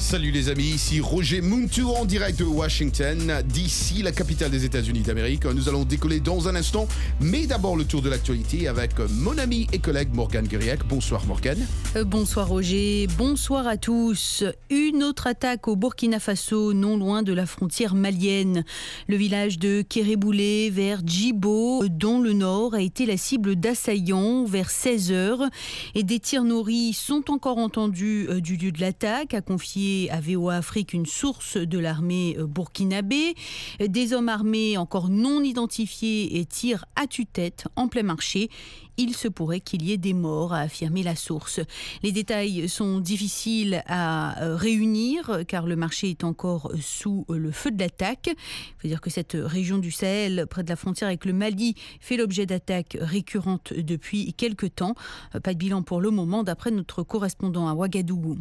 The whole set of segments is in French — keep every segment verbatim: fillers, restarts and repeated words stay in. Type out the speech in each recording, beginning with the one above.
Salut les amis, ici Roger Muntu en direct de Washington, D C, la capitale des États-Unis d'Amérique. Nous allons décoller dans un instant, mais d'abord le tour de l'actualité avec mon ami et collègue Morgane Guiriac. Bonsoir Morgane. Euh, bonsoir Roger, bonsoir à tous. Une autre attaque au Burkina Faso, non loin de la frontière malienne. Le village de Kéréboulé vers Djibo, dans le nord, a été la cible d'assaillants vers seize heures. Et des tirs nourris sont encore entendus euh, du lieu de l'attaque, a confié à V O A Afrique une source de l'armée euh, burkinabé. Des hommes armés encore non identifiés et tirent à tue-tête en plein marché. Il se pourrait qu'il y ait des morts, a affirmé la source. Les détails sont difficiles à réunir car le marché est encore sous le feu de l'attaque. Il faut dire que cette région du Sahel, près de la frontière avec le Mali, fait l'objet d'attaques récurrentes depuis quelques temps. Pas de bilan pour le moment, d'après notre correspondant à Ouagadougou.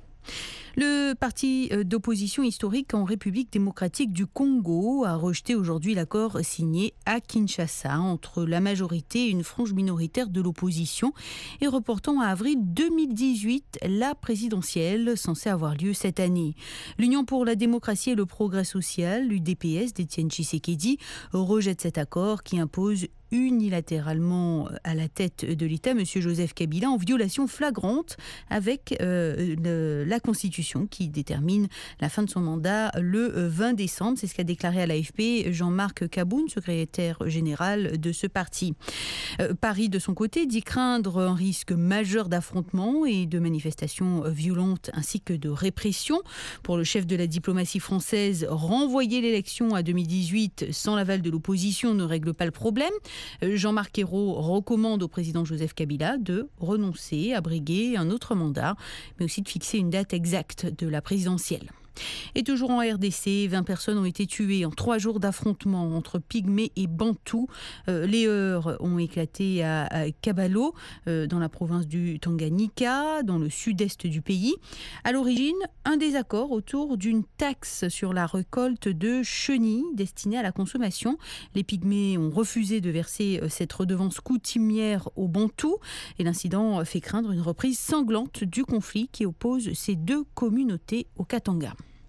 Le parti d'opposition historique en République démocratique du Congo a rejeté aujourd'hui l'accord signé à Kinshasa entre la majorité et une frange minoritaire de l'opposition et reportant à avril deux mille dix-huit la présidentielle censée avoir lieu cette année. L'Union pour la démocratie et le progrès social, l'U D P S d'Étienne Tshisekedi, rejette cet accord qui impose unilatéralement à la tête de l'État, M. Joseph Kabila, en violation flagrante avec euh, le, la Constitution qui détermine la fin de son mandat le vingt décembre. C'est ce qu'a déclaré à l'A F P Jean-Marc Kaboun, secrétaire général de ce parti. Euh, Paris, de son côté, dit craindre un risque majeur d'affrontement et de manifestations violentes ainsi que de répression. Pour le chef de la diplomatie française, renvoyer l'élection à deux mille dix-huit sans l'aval de l'opposition ne règle pas le problème. Jean-Marc Ayrault recommande au président Joseph Kabila de renoncer à briguer un autre mandat, mais aussi de fixer une date exacte de la présidentielle. Et toujours en R D C, vingt personnes ont été tuées en trois jours d'affrontements entre Pygmées et Bantous. Euh, les heurts ont éclaté à, à Kabalo, euh, dans la province du Tanganyika, dans le sud-est du pays. À l'origine, un désaccord autour d'une taxe sur la récolte de chenilles destinée à la consommation. Les Pygmées ont refusé de verser cette redevance coutumière aux Bantous et l'incident fait craindre une reprise sanglante du conflit qui oppose ces deux communautés au Katanga.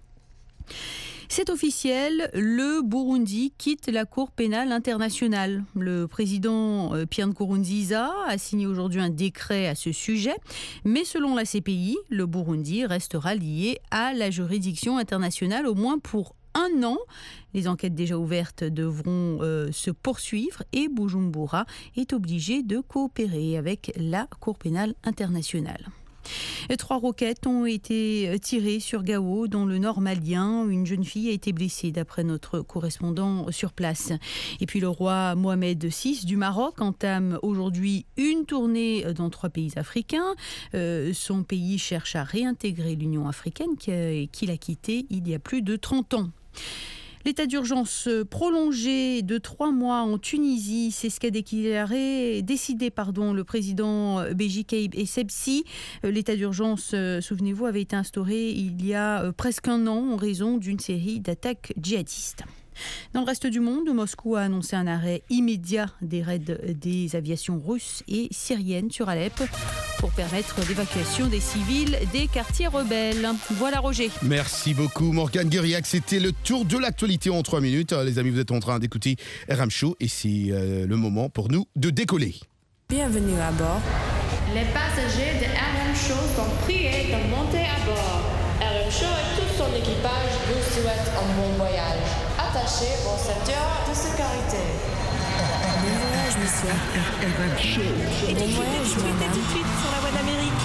C'est officiel, le Burundi quitte la Cour pénale internationale. Le président Pierre Nkurunziza a signé aujourd'hui un décret à ce sujet, mais selon la C P I, le Burundi restera lié à la juridiction internationale au moins pour un an. Les enquêtes déjà ouvertes devront euh, se poursuivre et Bujumbura est obligé de coopérer avec la Cour pénale internationale. Trois roquettes ont été tirées sur Gao, dans le nord malien. Une jeune fille a été blessée, d'après notre correspondant sur place. Et puis le roi Mohamed six du Maroc entame aujourd'hui une tournée dans trois pays africains. Euh, son pays cherche à réintégrer l'Union africaine qu'il a quittée il y a plus de trente ans. L'état d'urgence prolongé de trois mois en Tunisie, c'est ce qu'a déclaré, décidé pardon, le président Béji Caïd Essebsi. L'état d'urgence, souvenez-vous, avait été instauré il y a presque un an en raison d'une série d'attaques djihadistes. Dans le reste du monde, Moscou a annoncé un arrêt immédiat des raids des aviations russes et syriennes sur Alep pour permettre l'évacuation des civils des quartiers rebelles. Voilà Roger. Merci beaucoup Morgane Guiriac. C'était le tour de l'actualité en trois minutes. Les amis, vous êtes en train d'écouter R M Show et c'est euh, le moment pour nous de décoller. Bienvenue à bord. Les passagers de R M Show sont priés de monter à bord. R M Show et tout son équipage vous souhaitent un bon voyage. Attachez vos ceintures de sécurité. Bon voyage, monsieur. R M Show. Et bon voyage, madame. Tout de suite sur la voie d'Amérique.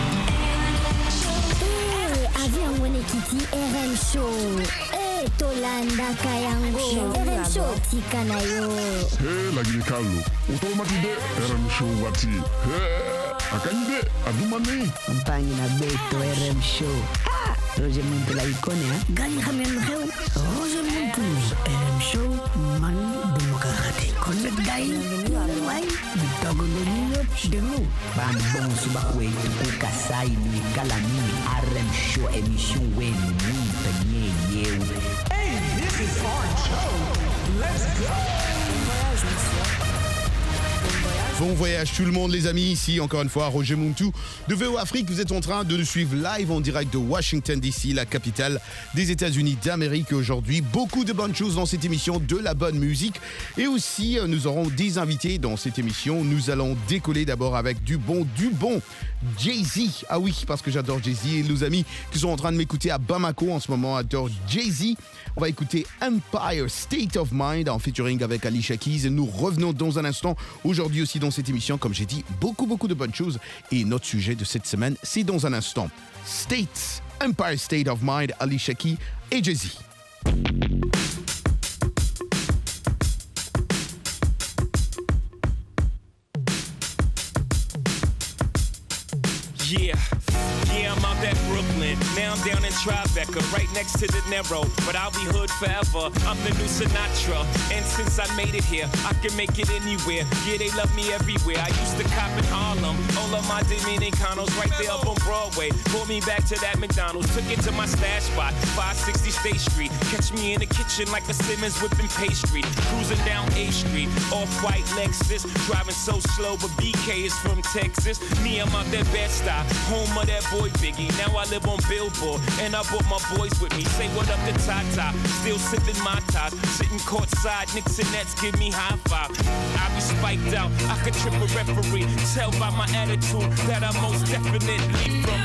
Eh, avion Wenekiti R M Show. Eh, Tolanda Kayango. R M Show tikanayo. Hey, lagi Carlo. Automatide R M Show wati. Hey, akanyide adumani. Mpani na beto R M Show. Ah, Roger Muntu la ikone ha. Gani khamen khaw. Roger Muntu R M Show man demokrati. Connect dai. Wai, bitago nyo delu. Ban bon suba kwe ku kasai ni kalami R M Show émission wen ni tanye yeu. Hey, this is R M Show. Let's go. Bon voyage, monsieur. Bon voyage. Bon voyage tout le monde les amis, ici encore une fois Roger Muntu de V O Afrique. Vous êtes en train de nous suivre live en direct de Washington D C, la capitale des États-Unis d'Amérique. Aujourd'hui, beaucoup de bonnes choses dans cette émission, de la bonne musique et aussi nous aurons des invités dans cette émission. Nous allons décoller d'abord avec du bon, du bon Jay-Z. Ah oui, parce que j'adore Jay-Z et nos amis qui sont en train de m'écouter à Bamako en ce moment adorent Jay-Z. On va écouter Empire State of Mind en featuring avec Alicia Keys et nous revenons dans un instant. Aujourd'hui aussi dans cette émission, comme j'ai dit, beaucoup beaucoup de bonnes choses et notre sujet de cette semaine, c'est dans un instant. States, Empire State of Mind, Alicia Keys et Jay-Z. Yeah, yeah, I'm out at Brooklyn. Now I'm down in Tribeca, right next to the Narrow. But I'll be hood forever. I'm the new Sinatra. And since I made it here, I can make it anywhere. Yeah, they love me everywhere. I used to cop in Harlem. All of my Dominicanos right there up on Broadway. Pulled me back to that McDonald's. Took it to my stash spot, five sixty State Street. Catch me in the kitchen like a Simmons whipping pastry. Cruising down A Street, off-white Lexus. Driving so slow, but B K is from Texas. Me, I'm out that Bed-Stuy, home of that boy Biggie. Now I live on Billboard, and I brought my boys with me. Say what up to Tata, still sipping my top. Sitting courtside, Knicks and Nets give me high five. I be spiked out, I could trip a referee. Tell by my attitude that I'm most definitely from.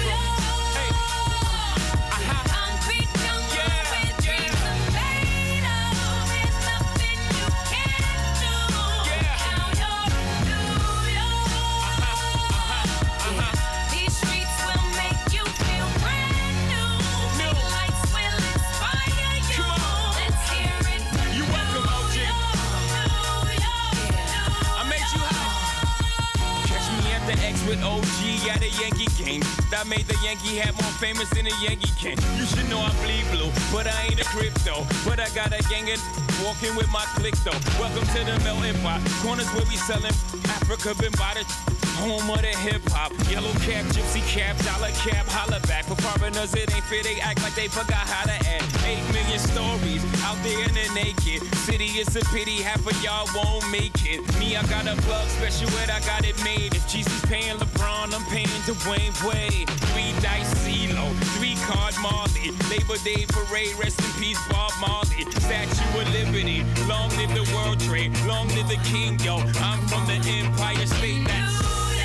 With O G at a Yankee game. I made the Yankee hat more famous than a Yankee can. You should know I bleed blue, but I ain't a crypto. But I got a gang of walking with my click though. Welcome to the melting pot. Corners where we selling Africa been by the home of the hip hop. Yellow cap, gypsy cap, dollar cap, holla back. For foreigners it ain't fair, they act like they forgot how to act. Eight million stories out there in the naked city. It's a pity half of y'all won't make it. Me, I got a plug special ed, I got it made. If Jeezy's paying LeBron, I'm paying Dwayne Wade. Three dice CeeLo, three card Marley. Labor Day parade, rest in peace Bob Marley. Statue of Liberty, long live the World Trade, long live the King, yo. I'm from the Empire State, that's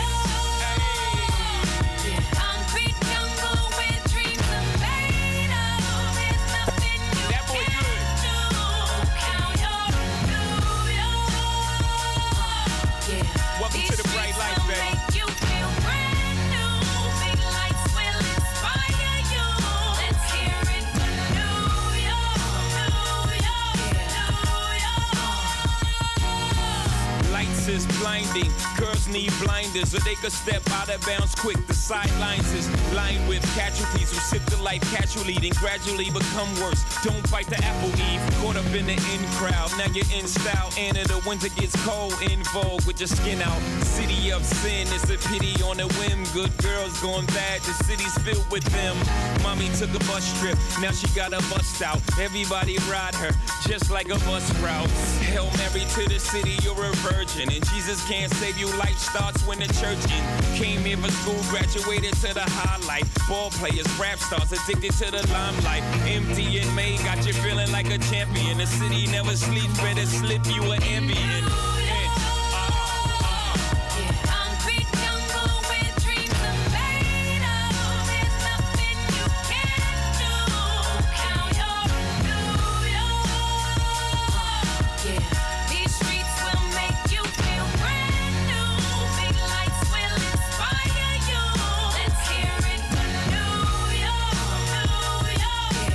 is blinding. Girls need blinders so they could step out of bounds quick. The sidelines is lined with casualties who sip the life casually, then gradually become worse. Don't fight the apple eve. Caught up in the in crowd. Now you're in style. And in the winter gets cold. In vogue with your skin out. City of sin. It's a pity on a whim. Good girls going bad. The city's filled with them. Mommy took a bus trip. Now she got a bust out. Everybody ride her just like a bus route. Hail Mary to the city. You're a virgin. And Jesus can't save you, life starts when the church in. Came here for school, graduated to the highlight. Ball players, rap stars, addicted to the limelight. Empty in May, got you feeling like a champion. The city never sleeps, better slip you an ambient.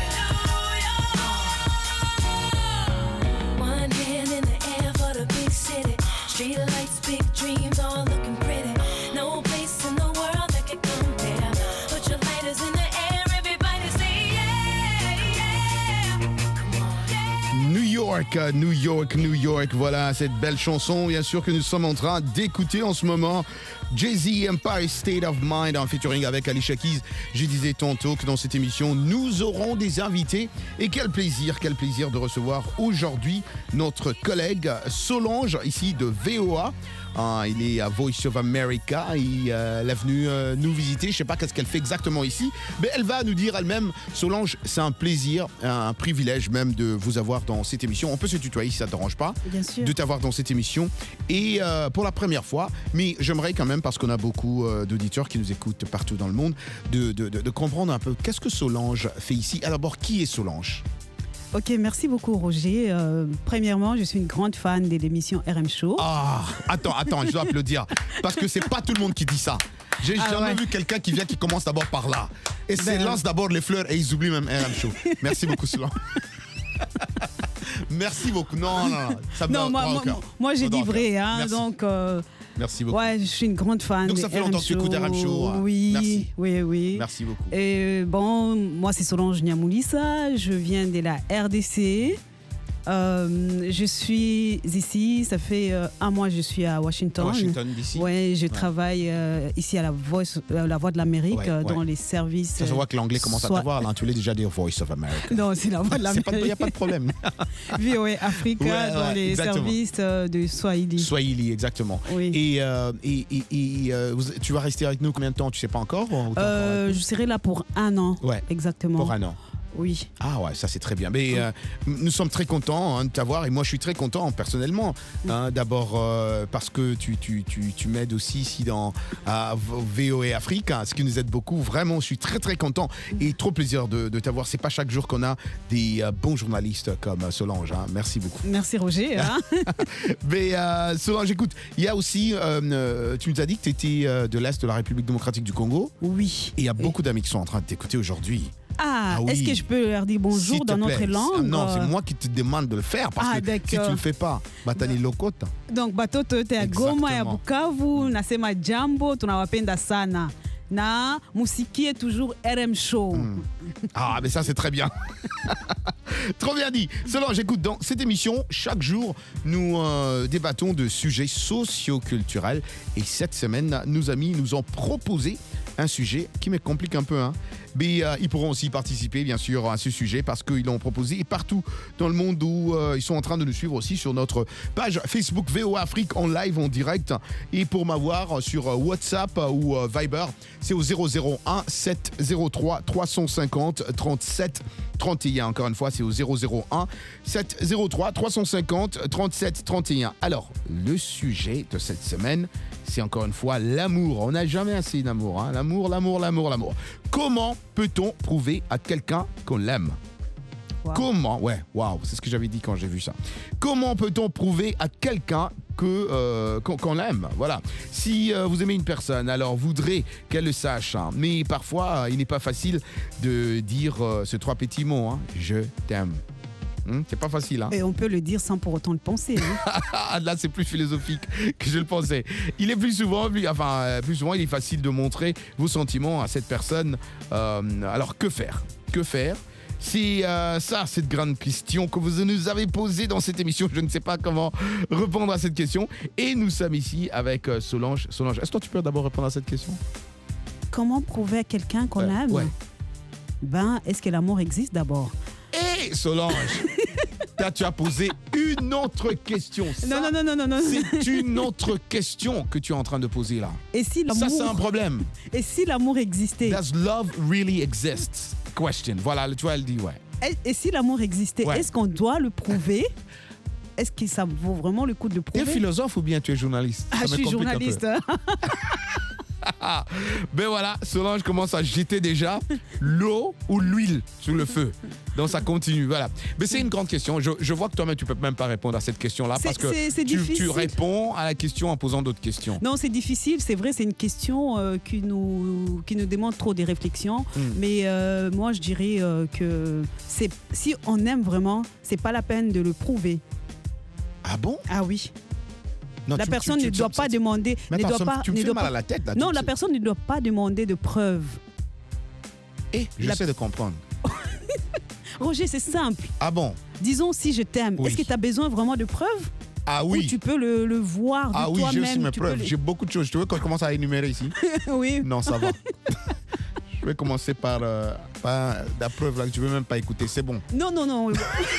One hand in the air for the big city. York, New York, New York. Voilà cette belle chanson, bien sûr, que nous sommes en train d'écouter en ce moment. Jay-Z, Empire State of Mind, en featuring avec Alicia Keys. Je disais tantôt que dans cette émission, nous aurons des invités. Et quel plaisir, quel plaisir de recevoir aujourd'hui notre collègue Solange, ici de V O A. Ah, il est à Voice of America. Il, euh, elle est venue euh, nous visiter. Je ne sais pas qu'est-ce qu'elle fait exactement ici, mais elle va nous dire elle-même. Solange, c'est un plaisir, un privilège même de vous avoir dans cette émission. On peut se tutoyer si ça ne te dérange pas. Bien sûr. De t'avoir dans cette émission. Et euh, pour la première fois, mais j'aimerais quand même, parce qu'on a beaucoup euh, d'auditeurs qui nous écoutent partout dans le monde, de, de, de, de comprendre un peu qu'est-ce que Solange fait ici. Alors d'abord, qui est Solange ? Ok, merci beaucoup Roger. Euh, premièrement, je suis une grande fan de l'émission R M Show. Ah, attends, attends, je dois applaudir. Parce que c'est pas tout le monde qui dit ça. J'ai Ah jamais ouais. vu quelqu'un qui vient qui commence d'abord par là. Et c'est Ben- lance d'abord les fleurs et ils oublient même R M Show. Merci beaucoup, Solange. Merci beaucoup. Non, non, non. Ça me Non, donne moi, droit au moi, cœur. moi, j'ai Ça me dit donne vrai, droit. hein, Merci. donc euh, Merci beaucoup. ouais, je suis une grande fan. Donc de ça fait R M longtemps que tu écoutes R M Show, hein. Oui, Merci. oui, oui. Merci beaucoup. Et bon, moi c'est Solange Niamoulissa, je viens de la R D C. Euh, je suis ici, ça fait euh, un mois que je suis à Washington. Washington, D C. Ouais, je travaille euh, ici à la, Voice, euh, la Voix de l'Amérique, Ouais, euh, ouais. dans les services. Ça se voit que l'anglais commence à soit- t'avoir. Là, tu l'as déjà dit Voice of America. Non, c'est la Voix de Il n'y a l'Amérique. pas de problème. V O A Africa, Ouais, dans ouais, les exactement. services euh, de Swahili. Swahili, exactement. Oui. Et, euh, et, et, et, euh, vous- tu vas rester avec nous combien de temps? Tu sais pas encore? ou t'es Euh, encore je serai là pour un an. Ouais. Exactement. pour un an. Oui. Ah ouais, ça c'est très bien. Mais euh, nous sommes très contents hein, de t'avoir et moi je suis très content personnellement. Hein, d'abord euh, parce que tu, tu, tu, tu m'aides aussi ici dans à V O A Afrique, hein, ce qui nous aide beaucoup. Vraiment, je suis très très content et trop plaisir de, de t'avoir. C'est pas chaque jour qu'on a des euh, bons journalistes comme euh, Solange. Hein. Merci beaucoup. Merci Roger. Hein. Mais euh, Solange, écoute, il y a aussi, euh, euh, tu nous as dit que tu étais euh, de l'Est de la République démocratique du Congo. Oui. Et il y a beaucoup d'amis qui sont en train de t'écouter aujourd'hui. Ah, Ah oui. est-ce que je peux leur dire bonjour S'il te dans notre plaît. langue? Non, c'est moi qui te demande de le faire parce Ah, que si tu d'accord. le fais pas, Batani Lokota. Donc batoto te ya Goma ya Exactement. Bukavu, nasema jambo, tunawapenda sana. Na musiki est toujours R M Show. Ah, mais ça c'est très bien. Trop bien dit. Solange, écoute, dans cette émission, chaque jour, nous euh, débattons de sujets socio-culturels. Et cette semaine, nos amis nous ont proposé un sujet qui me complique un peu. Hein. Mais euh, ils pourront aussi participer, bien sûr, à ce sujet parce qu'ils l'ont proposé. Et partout dans le monde où euh, ils sont en train de nous suivre aussi sur notre page Facebook V O A Afrique en live, en direct. Et pour m'avoir sur euh, WhatsApp ou euh, Viber, c'est au zéro zéro un sept zéro trois trois cent cinquante trente-sept trente et un. Encore une fois, c'est au zéro zéro un sept zéro trois trois cent cinquante trente-sept trente et un. Alors, le sujet de cette semaine, c'est encore une fois l'amour. On n'a jamais assez d'amour. Hein. L'amour, l'amour, l'amour, l'amour. Comment peut-on prouver à quelqu'un qu'on l'aime? Wow. Comment, ouais, waouh, c'est ce que j'avais dit quand j'ai vu ça. Comment peut-on prouver à quelqu'un que euh, qu'on, qu'on l'aime? Voilà. Si euh, vous aimez une personne, alors vous voudrez qu'elle le sache. Hein. Mais parfois, euh, il n'est pas facile de dire euh, ces trois petits mots. Hein. Je t'aime. Hum, c'est pas facile. Hein. Et on peut le dire sans pour autant le penser. Hein. Là, c'est plus philosophique que je le pensais. Il est plus souvent, plus, enfin, euh, plus souvent, il est facile de montrer vos sentiments à cette personne. Euh, alors, que faire? Que faire? C'est euh, ça, cette grande question que vous nous avez posée dans cette émission. Je ne sais pas comment répondre à cette question. Et nous sommes ici avec euh, Solange. Solange, est-ce que tu peux d'abord répondre à cette question? Comment prouver à quelqu'un qu'on Euh, aime? ouais. Ben, est-ce que l'amour existe d'abord? Hé, Solange, là, tu as posé une autre question. Ça, Non, non, non, non, non, non. C'est une autre question que tu es en train de poser là. Et si Ça, c'est un l'amour, problème. et si l'amour existait? Does love really exist? Question. Voilà, tu vois, elle dit ouais. Et, et si l'amour existait, Ouais. est-ce qu'on doit le prouver? Est-ce que ça vaut vraiment le coup de le Tu es prouver? philosophe ou bien tu es journaliste? Ah, Ça je me suis complique un peu. journaliste. Ben voilà, Solange commence à jeter déjà l'eau ou l'huile sur le feu. Donc ça continue, voilà. Mais c'est une grande question. Je, je vois que toi-même, tu peux même pas répondre à cette question-là C'est- parce que c'est- c'est tu, tu difficile. réponds à la question en posant d'autres questions. Non, c'est difficile, c'est vrai, c'est une question euh, qui, nous, qui nous demande trop des réflexions. Mm. Mais euh, moi, je dirais euh, que c'est, si on aime vraiment, c'est pas la peine de le prouver. Ah bon? Ah oui. Non, la tu- personne tu- ne tu- doit ça- pas ça- demander. Mais ne attends, doit ça- pas, tu me ne fais doit mal pas- à la tête là. Non, tu- la tu- personne ne doit pas demander de preuves. Eh, la- j'essaie de comprendre. Roger, c'est simple. Ah bon? Disons si je t'aime. Oui. Est-ce que tu as besoin vraiment de preuves? Ah oui. Ou tu peux le, le voir de Ah oui, j'ai aussi toi-même. mes tu preuves. peux le- J'ai beaucoup de choses. Tu veux qu'on commence à énumérer ici? Oui. Non, ça va. Je vais commencer par, euh, par la preuve là que tu veux même pas écouter. C'est bon. Non, non, non.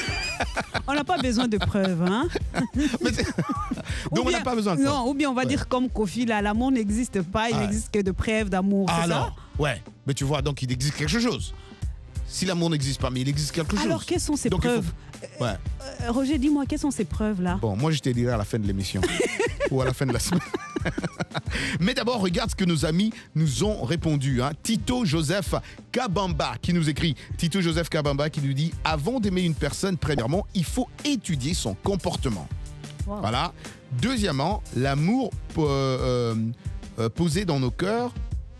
On n'a pas besoin de preuves. Hein? Mais c'est- Ou Donc on bien- n'a pas besoin de Non, preuves. ou bien on va Ouais. dire comme Kofi, là, l'amour n'existe pas, il Ah. n'existe que de preuves d'amour. Ah, c'est ça? alors, ouais. Mais tu vois, donc il existe quelque chose. Si l'amour n'existe pas, mais il existe quelque chose. Alors, quelles sont ces Donc, il faut- preuves? Ouais. Euh, Roger, dis-moi, quelles sont ces preuves-là? Bon, moi je te dirai à la fin de l'émission. Ou à la fin de la semaine. Mais d'abord, regarde ce que nos amis nous ont répondu. Hein. Tito Joseph Kabamba qui nous écrit. Tito Joseph Kabamba qui nous dit « Avant d'aimer une personne, premièrement, il faut étudier son comportement. Wow. Voilà. Deuxièmement, l'amour euh, euh, euh, posé dans nos cœurs...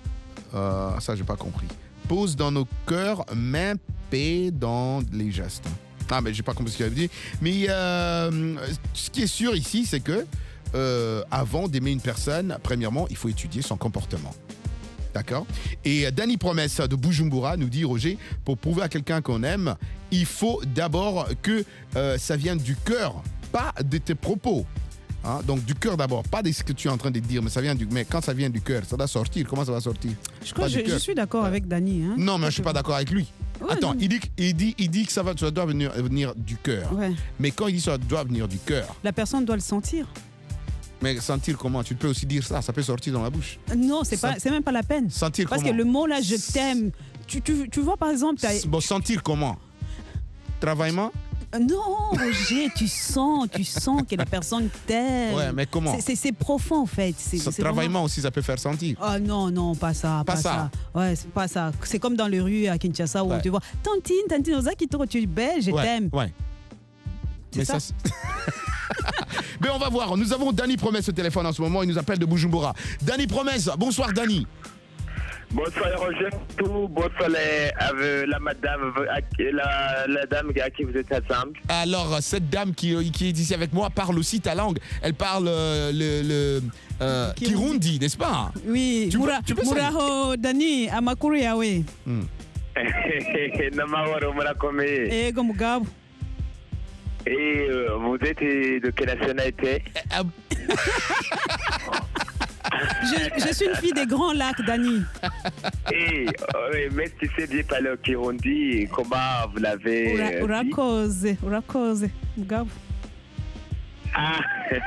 Euh, ça, j'ai pas compris. Pose dans nos cœurs, main paix dans les gestes. Ah, mais j'ai pas compris ce qu'il avait dit. Mais euh, ce qui est sûr ici, c'est que euh, avant d'aimer une personne, premièrement, il faut étudier son comportement. D'accord? Et Danny Promesse de Bujumbura nous dit, Roger, pour prouver à quelqu'un qu'on aime, il faut d'abord que euh, ça vienne du cœur, pas de tes propos. Hein? Donc du cœur d'abord, pas de ce que tu es en train de dire, mais ça vient du. Mais quand ça vient du cœur, ça doit sortir. Comment ça va sortir? Je crois Pas que du je, je cœur. suis d'accord avec Dany. Hein? Non, mais je suis pas d'accord avec lui. Ouais, Attends, non. il dit, que- il, dit, il dit que ça, va, ça doit venir, venir du cœur. Ouais. Mais quand il dit ça doit venir du cœur, La personne doit le sentir. mais sentir comment? Tu peux aussi dire ça, ça peut sortir dans la bouche. Non, c'est Ça- pas, c'est même pas la peine. Sentir Parce comment? que le mot là, je t'aime. Tu, tu, tu vois par exemple, t'as- Bon, sentir comment? Travaillement? non, Roger, tu sens, tu sens que la personne t'aime. Ouais, mais comment? C'est- C'est c'est profond en fait. C'est Ça- c'est Travaillement vraiment- aussi, ça peut faire sentir. Ah non, non, pas ça, Pas pas, ça. ça. Ouais, c'est pas ça. C'est comme dans les rues à Kinshasa où Ouais. on te voit. Tantine, Tantine, Ozaki, tu es belle, je Ouais, t'aime. Ouais. C'est ça? c'est- Mais on va voir. Nous avons Danny Promesse au téléphone en ce moment. Il nous appelle de Bujumbura. Danny Promesse. Bonsoir, Danny. Bonsoir Roger, tout bonsoir les- avec la madame, à qui- la, la dame à qui vous êtes ensemble. Alors, cette dame qui, qui est ici avec moi parle aussi ta langue. Elle parle euh, le, le euh, Kirundi. Kirundi, n'est-ce pas? Oui, Tu peux- Mura- tu peux saluer. Muraho Dani amakuru yawe. Namahoro murakomeye. Ego mugabo. Et euh, vous êtes de quelle nationalité? Euh, Je, je suis une fille des Grands Lacs, Dani. Et euh, même si c'est bien parler au Kirundi, comment vous l'avez Ura- euh, dit? Urakoze, urakoze, mugabo. Ah,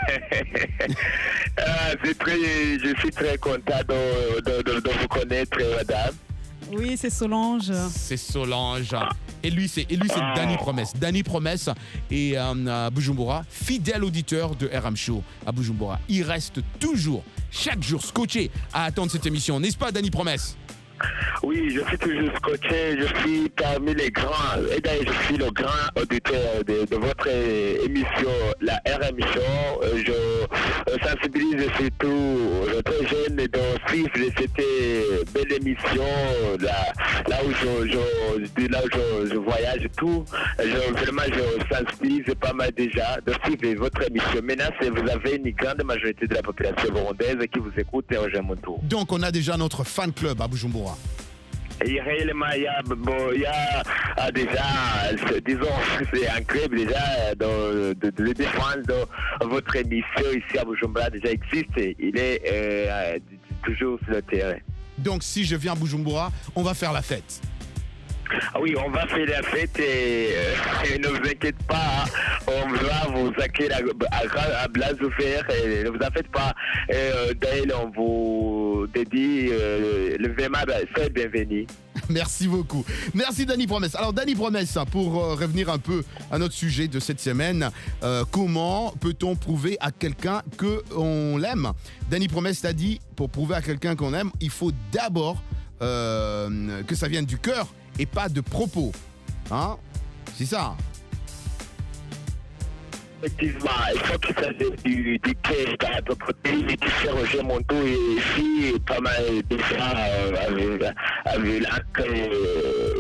Ah, c'est très, je suis très content de, de, de, de vous connaître, madame. Oui, c'est Solange. C'est Solange. Et lui, c'est et lui, c'est Danny Promesse. Danny Promesse et euh, à Bujumbura, fidèle auditeur de R M Show à Bujumbura. Il reste toujours, chaque jour, scotché à attendre cette émission. N'est-ce pas, Danny Promesse? Oui, je suis toujours scotché, je suis parmi les grands, et d'ailleurs je suis le grand auditeur de, de votre émission, la R M Show. Euh, Je euh, sensibilise surtout les très jeunes de suivre cette belle émission, là, là où je, je, là où je, je voyage tout. Je, vraiment, je sensibilise pas mal déjà de suivre votre émission. Maintenant, c'est- vous avez une grande majorité de la population burundaise qui vous écoute et rejoint mon tour. Donc, on a déjà notre fan club à Bujumbura. Et réellement, il y a, bon, il y a ah, déjà, c'est- disons, c'est incroyable déjà de, de, de défendre de- votre émission ici à Bujumbura déjà existe. Il est euh, toujours sur le terrain. Donc, si je viens à Bujumbura, on va faire la fête. Ah oui, on va faire la fête et, euh, et ne vous inquiétez pas, hein, on va vous accueillir à, à, à bras ouverts et ne vous en faites pas. Euh, D'ailleurs, on vous dédie euh, le vraiment fête bienvenue. Merci beaucoup. Merci, Danny Promesse. Alors, Danny Promesse, pour euh, revenir un peu à notre sujet de cette semaine, euh, comment peut-on prouver à quelqu'un qu'on l'aime? Danny Promesse t'a dit, pour prouver à quelqu'un qu'on aime, il faut d'abord euh, que ça vienne du cœur et pas de propos. Hein? C'est ça. Effectivement, il faut qu'il s'agisse du, du cœur par rapport au pays qui fait Roger Monteau et ici pas mal déjà euh, avec, avec l'acte, euh,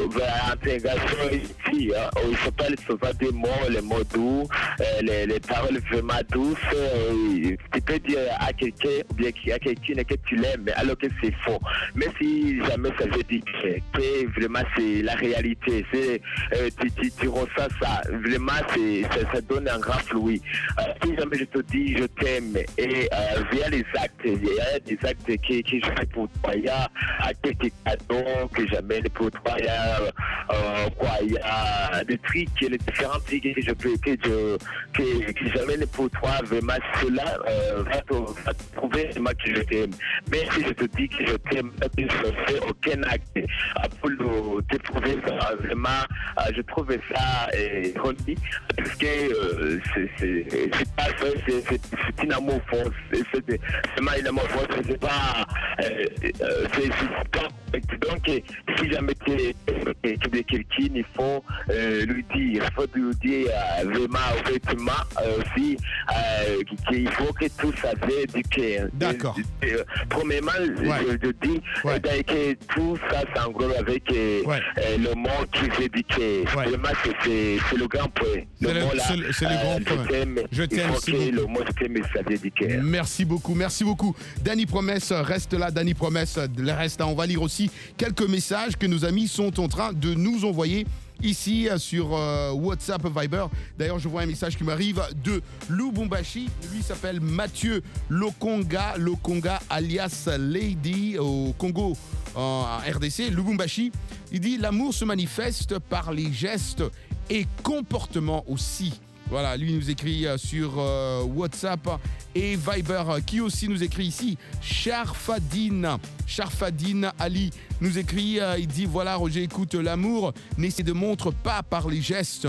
vers l'intégration ici. Hein. Il ne faut pas souvent des mots, les mots doux, euh, les, les paroles vraiment douces. Euh, tu peux dire à quelqu'un ou bien à quelqu'un que tu l'aimes, alors que c'est faux. Mais si jamais ça veut dire que vraiment c'est la réalité, c'est, euh, tu, tu, tu ressens ça, vraiment c'est, ça, ça donne un grand fluide. Euh, si jamais je te dis je t'aime et euh, via les actes, il y a des actes que, que je fais pour toi, il y a quelques cadeaux que j'amène pour toi, il y a euh, quoi, il y a des trucs, les différents trucs que je peux, que je, que, que j'amène pour toi, vraiment cela euh, va, te, va te prouver vraiment que je t'aime. Mais si je te dis que je t'aime, je ne fais aucun acte pour le, te prouver ça, vraiment, euh, je trouve ça ironique, parce que euh, c'est, c'est, c'est pas ça, c'est, c'est, c'est une amour fausse, c'est vraiment une amour fausse, c'est pas, euh, euh, c'est, c'est pas donc si jamais tu es quelqu'un, il faut euh, lui dire, il faut lui dire euh, vraiment ouvertement euh, aussi euh, qu'il faut que tout ça vienne du cœur. D'accord. Euh, premièrement, ouais. je, je dis ouais. que tout ça s'englobe avec euh, ouais. euh, le mot qui vient du cœur. Ouais. Vraiment, c'est, c'est, c'est le grand point. Le c'est, mot le, là, c'est, le, c'est le grand euh, point. Je t'aime. Je t'aime. Il faut que le mot je t'aime, ça vient du cœur. Merci beaucoup, merci beaucoup. Danny Promesse, reste là. Danny Promesse, reste là. On va lire aussi quelques messages que nos amis sont en train de nous envoyer ici sur euh, WhatsApp Viber. D'ailleurs, je vois un message qui m'arrive de Lubumbashi. Lui s'appelle Mathieu Lokonga, Lokonga alias Lady au Congo, en R D C, Lubumbashi. Il dit « L'amour se manifeste par les gestes et comportements aussi ». Voilà, lui nous écrit sur euh, WhatsApp et Viber, qui aussi nous écrit ici. Sharfadine, Sharfadine Ali nous écrit, euh, il dit, voilà Roger, écoute, l'amour ne se démontre pas par les gestes.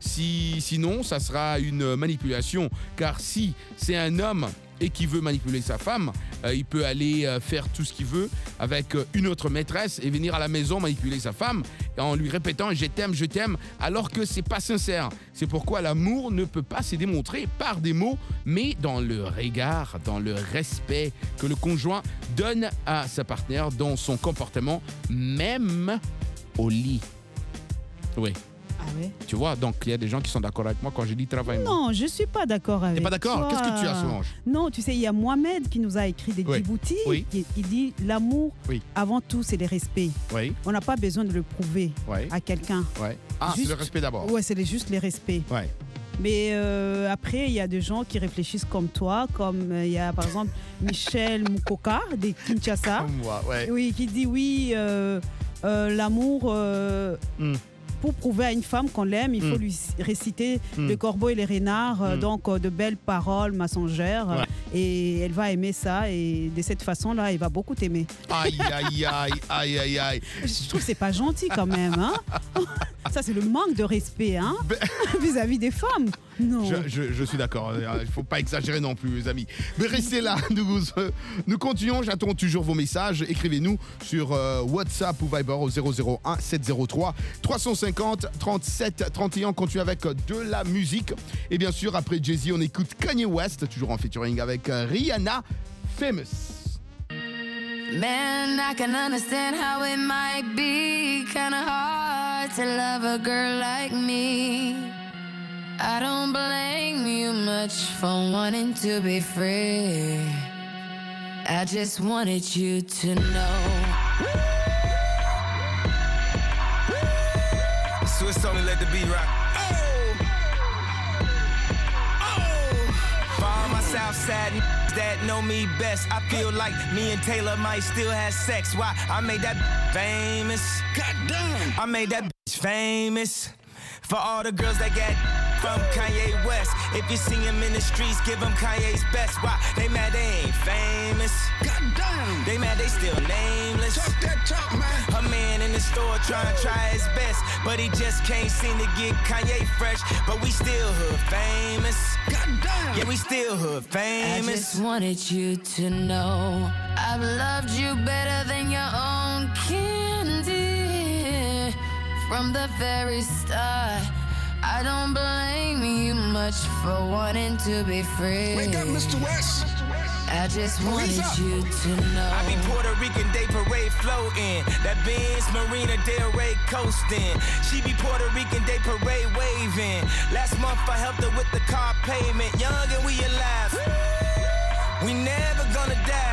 Si, sinon, ça sera une manipulation. Car si c'est un homme et qui veut manipuler sa femme, euh, il peut aller euh, faire tout ce qu'il veut avec euh, une autre maîtresse et venir à la maison manipuler sa femme en lui répétant « je t'aime, je t'aime » alors que c'est pas sincère. C'est pourquoi l'amour ne peut pas se démontrer par des mots, mais dans le regard, dans le respect que le conjoint donne à sa partenaire, dans son comportement, même au lit. Oui. Ah ouais. Tu vois, donc il y a des gens qui sont d'accord avec moi quand je dis travail. Non, je ne suis pas d'accord avec toi. Tu n'es pas d'accord? Qu'est-ce que tu as, Solange? Non, tu sais, il y a Mohamed qui nous a écrit des oui. Djibouti. Oui. Qui, il dit l'amour, oui. avant tout, c'est le respect. Oui. On n'a pas besoin de le prouver oui. à quelqu'un. Oui. Ah, juste, c'est le respect d'abord. Oui, c'est juste le respect. Oui. Mais euh, après, il y a des gens qui réfléchissent comme toi, comme il euh, y a par exemple Michel Mukoka de Kinshasa. Comme moi, ouais. Oui, qui dit oui, euh, euh, l'amour. Euh, mm. Pour prouver à une femme qu'on l'aime, il faut mmh. lui réciter mmh. le corbeau et les renards, mmh. donc euh, de belles paroles mensongères. Ouais. Et elle va aimer ça. Et de cette façon-là, elle va beaucoup t'aimer. Aïe, aïe, aïe, aïe, aïe, aïe. Je trouve que c'est pas gentil quand même. Hein. Ça, c'est le manque de respect hein, vis-à-vis des femmes. Non. Je, je, je suis d'accord. Il ne faut pas exagérer non plus, les amis. Mais restez là. Nous, nous continuons. J'attends toujours vos messages. Écrivez-nous sur euh, WhatsApp ou Viber au zéro zéro un sept zéro trois trois cent cinquante trente-sept trente et un. On continue avec de la musique. Et bien sûr, après Jay-Z, on écoute Kanye West, toujours en featuring avec Rihanna, Famous. Man, I can understand how it might be kind of hard to love a girl like me. I don't blame you much for wanting to be free. I just wanted you to know. Swiss only let the beat rock. Oh! Oh! For all my Southside that know me best, I feel like me and Taylor might still have sex. Why? I made that famous. Goddamn! I made that famous. For all the girls that got from Kanye West. If you see him in the streets, give him Kanye's best. Why? They mad they ain't famous. Goddamn. They mad they still nameless. Talk that talk, man. A man in the store trying to try his best, but he just can't seem to get Kanye fresh. But we still hood famous. Goddamn. Yeah, we still hood famous. I just wanted you to know I've loved you better than your own candy. From the very start, I don't blame you much for wanting to be free. Wake up, Mister West. I just wanted you to know. I be Puerto Rican Day Parade floating. That Benz Marina Del Rey coasting. She be Puerto Rican Day Parade waving. Last month I helped her with the car payment. Young and we alive. We never gonna die.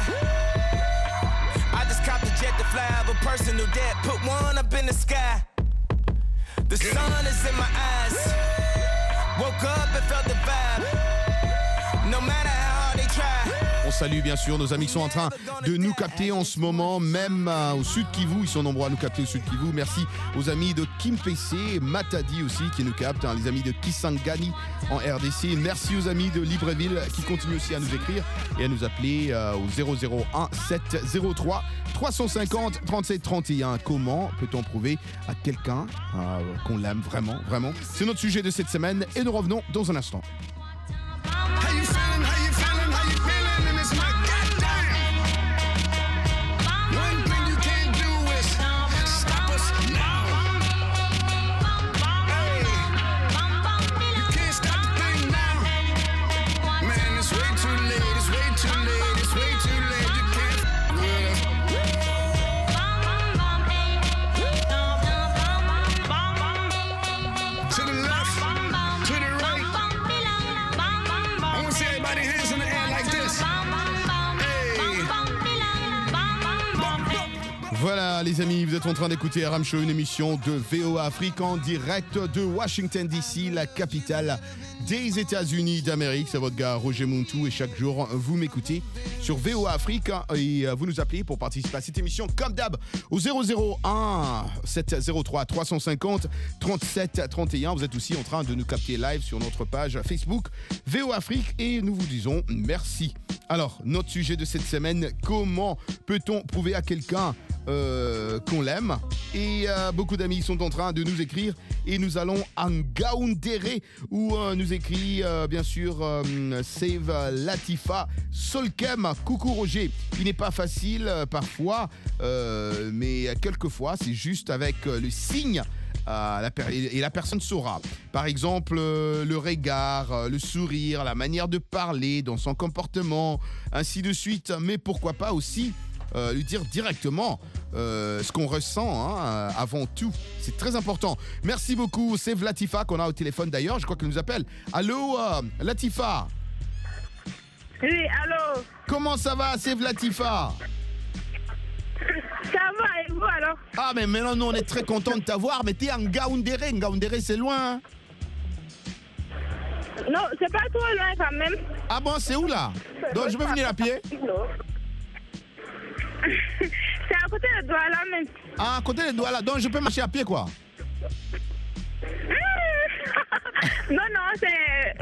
I just copped a jet to fly over personal debt. Put one up in the sky. The sun is in my eyes. Woke up and felt the vibe. No matter how hard they try. On salue bien sûr nos amis qui sont en train de nous capter en ce moment, même euh, au sud Kivu. Ils sont nombreux à nous capter au sud Kivu. Merci aux amis de Kimpese, Matadi aussi qui nous captent, hein, les amis de Kisangani en R D C. Merci aux amis de Libreville qui continuent aussi à nous écrire et à nous appeler euh, au zéro zéro un sept zéro trois trois cent cinquante trente-sept trente et un. Comment peut-on prouver à quelqu'un euh, qu'on l'aime vraiment, vraiment? C'est notre sujet de cette semaine et nous revenons dans un instant. Voilà les amis, vous êtes en train d'écouter R M Show, une émission de V O A Afrique en direct de Washington D C, la capitale des États-Unis d'Amérique. C'est votre gars Roger Muntu et chaque jour vous m'écoutez sur V O A Afrique et vous nous appelez pour participer à cette émission comme d'hab au zéro zéro un sept zéro trois trois cent cinquante trente-sept trente et un. Vous êtes aussi en train de nous capter live sur notre page Facebook V O A Afrique et nous vous disons merci. Alors, notre sujet de cette semaine, comment peut-on prouver à quelqu'un Euh, qu'on l'aime? Et euh, beaucoup d'amis sont en train de nous écrire et nous allons à Ngaoundéré où euh, nous écrit euh, bien sûr euh, Save Latifa Solkem. Coucou Roger, il n'est pas facile euh, parfois euh, mais quelquefois c'est juste avec euh, le signe euh, la per- et la personne saura. Par exemple euh, le regard, euh, le sourire, la manière de parler dans son comportement, ainsi de suite. Mais pourquoi pas aussi Euh, lui dire directement euh, ce qu'on ressent hein, avant tout. C'est très important. Merci beaucoup. C'est Latifa qu'on a au téléphone d'ailleurs. Je crois qu'elle nous appelle. Allô, euh, Latifa? Oui, allô. Comment ça va, c'est Latifa? Ça va, et vous alors? Ah, mais maintenant, nous, on est très contents de t'avoir. Mais t'es en Ngaoundéré. Ngaoundéré, c'est loin. Hein? Non, c'est pas trop loin quand même. Ah bon, c'est où là? Donc, je peux venir à pied? C'est à côté de Douala même. Ah, à côté de Douala. Donc, je peux marcher à pied, quoi? Non, non, c'est...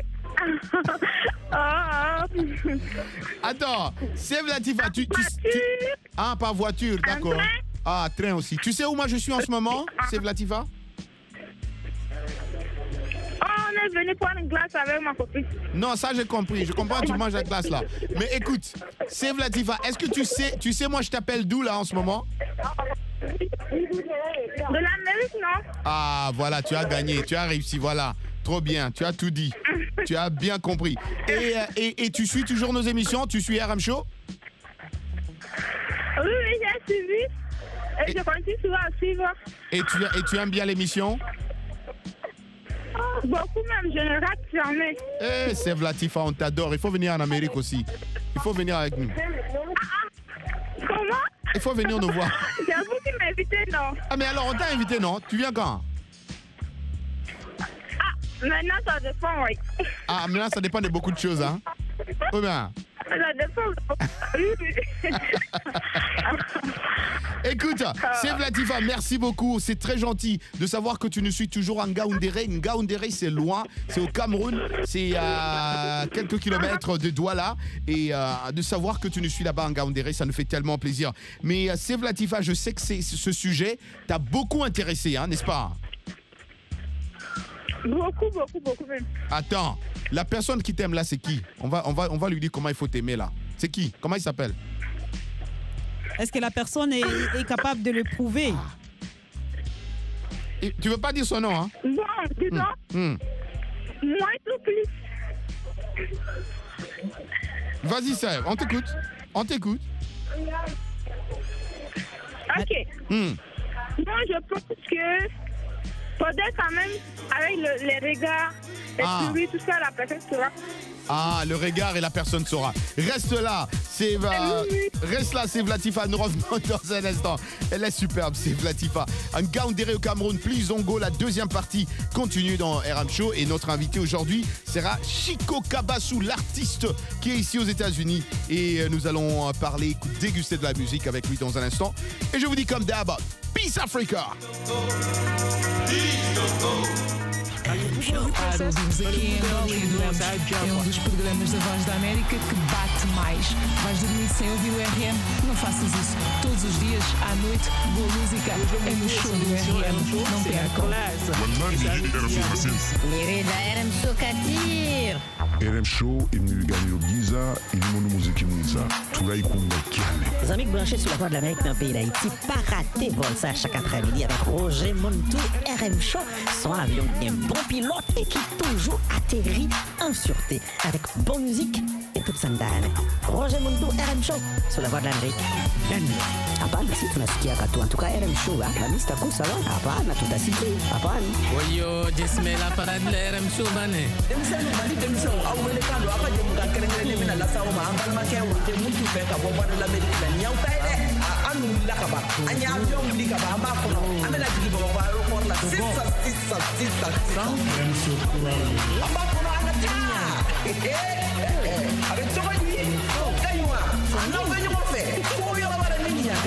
oh. Attends, c'est Latifa. Tu, tu, tu... Ah, par voiture, d'accord. Ah, train aussi. Tu sais où moi je suis en ce moment, c'est Latifa? Oh, on est venu prendre une glace avec ma copine. Non, ça j'ai compris. Je comprends que tu manges la glace là. Mais écoute, c'est Latifa. Est-ce que tu sais, tu sais moi je t'appelle d'où là en ce moment? De l'Amérique, non? Ah, voilà, tu as gagné, tu as réussi, voilà. Trop bien, tu as tout dit. Tu as bien compris. Et, et, et tu suis toujours nos émissions? Tu suis R M Show? Oui, oui, j'ai suivi. Et, et je continue souvent à suivre. Et tu, et tu aimes bien l'émission? Oh, beaucoup même, je ne rate jamais. Eh, c'est Latifa, on t'adore. Il faut venir en Amérique aussi. Il faut venir avec nous. Comment? Il faut venir nous voir. C'est vous qui m'invitez, non? Ah, mais alors on t'a invité, non? Tu viens quand? Ah, maintenant ça dépend, oui. Ah, maintenant ça dépend de beaucoup de choses, hein? Oui, bien. Ça dépend. Écoute, c'est Latifa, merci beaucoup. C'est très gentil de savoir que tu nous suis toujours en Ngaoundéré. Ngaoundéré, c'est loin, c'est au Cameroun, c'est à quelques kilomètres de Douala. Et euh, de savoir que tu nous suis là-bas en Ngaoundéré, ça nous fait tellement plaisir. Mais euh, c'est Latifa, je sais que c'est, ce sujet t'a beaucoup intéressé, hein, n'est-ce pas? Beaucoup, beaucoup, beaucoup même. Attends, la personne qui t'aime là, c'est qui? On va, on va, on va lui dire comment il faut t'aimer là. C'est qui? Comment il s'appelle? Est-ce que la personne est, est capable de le prouver? Et tu veux pas dire son nom, hein? Bon, dis donc. Mmh. Mmh. Moi tout plus. Vas-y, Sèvres, on t'écoute. On t'écoute. Ok. Hmm. Moi, je pense que faudrait quand même, avec le, les regards, les Ah. souris, tout ça, la personne sera. Ah, le regard et la personne saura. Reste là, c'est euh, reste là, c'est Vlatifa. Nous revenons dans un instant. Elle est superbe, c'est Vlatifa. Un Gaoundéré au Cameroun, Please Zongo. La deuxième partie continue dans R M Show et notre invité aujourd'hui sera Chico Kabasu, l'artiste qui est ici aux États-Unis. Et nous allons parler, déguster de la musique avec lui dans un instant. Et je vous dis comme d'hab, Peace Africa. Para os aqui em Andorra, é um dos programas da Voz da América que bate mais. Vais dormir sem ouvir o R M? Não faças isso. Todos os dias, à noite, boa música é no show do R M. Não percam. Livré da R M Show Katir. R M Show imni gagner Giza, ilimono muziki mwiza. Tulai kunga kiane. Les amis branchés sur la Voix de l'Amérique dans le pays d'Haïti, pas rater vol ça chaque après-midi avec Roger Montou, R M Show, son avion qui est un bon pilote et qui toujours atterrit en sûreté avec bonne musique et toute sandane. Roger Montou, R M Show, sur la Voix de l'Amérique. Hapana, si tunasikia katu. En tout cas, R M Show, la mista kusa lo. Hapana, tutasikia. Hapana. Oyo, jismela para de R M Show bane. Demisano bali demisano awele kando apa je muka kerengere mina la sawo ma ambal ma kewo te mutu fe ka bobo de l'Amérique la nyau taide anu la ka ba anya avion li ka ba ma ko amela jigi bobo ba ro por la sissa sissa sissa amba ko na ta avec to ba ni kaywa na venyo mo fe ko yo la bara ni ya te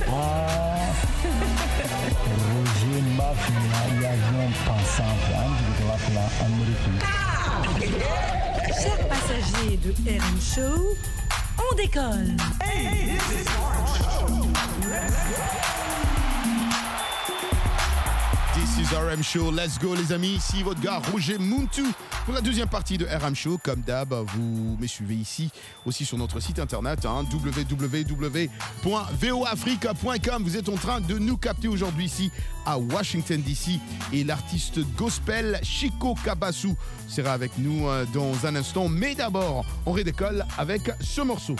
Roger Mafia, l'avion pensant de la Amérique. Chers passagers de R M Show, on décolle. Hey, this is R M Show. This is R M Show, let's go les amis, ici votre gars Roger Muntu pour la deuxième partie de R M Show. Comme d'hab, vous me suivez ici aussi sur notre site internet hein, w w w point v o africa point com. Vous êtes en train de nous capter aujourd'hui ici à Washington D C et l'artiste gospel Chico Kabasu sera avec nous euh, dans un instant. Mais d'abord, on redécolle avec ce morceau.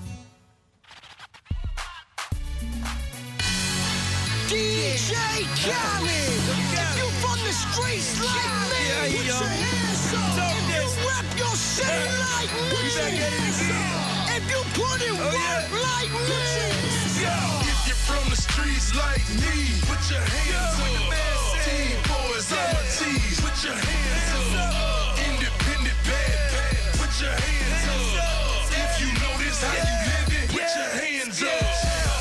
D J Khaled, if you from the streets like me, put your hands up. If you rap your city like me, if you put in work like me, if you're from the streets like me, put your hands up. T-boys, I'm a tease, put your hands up. Independent bad, bad, put your hands up. If you know this how you living, put your hands up.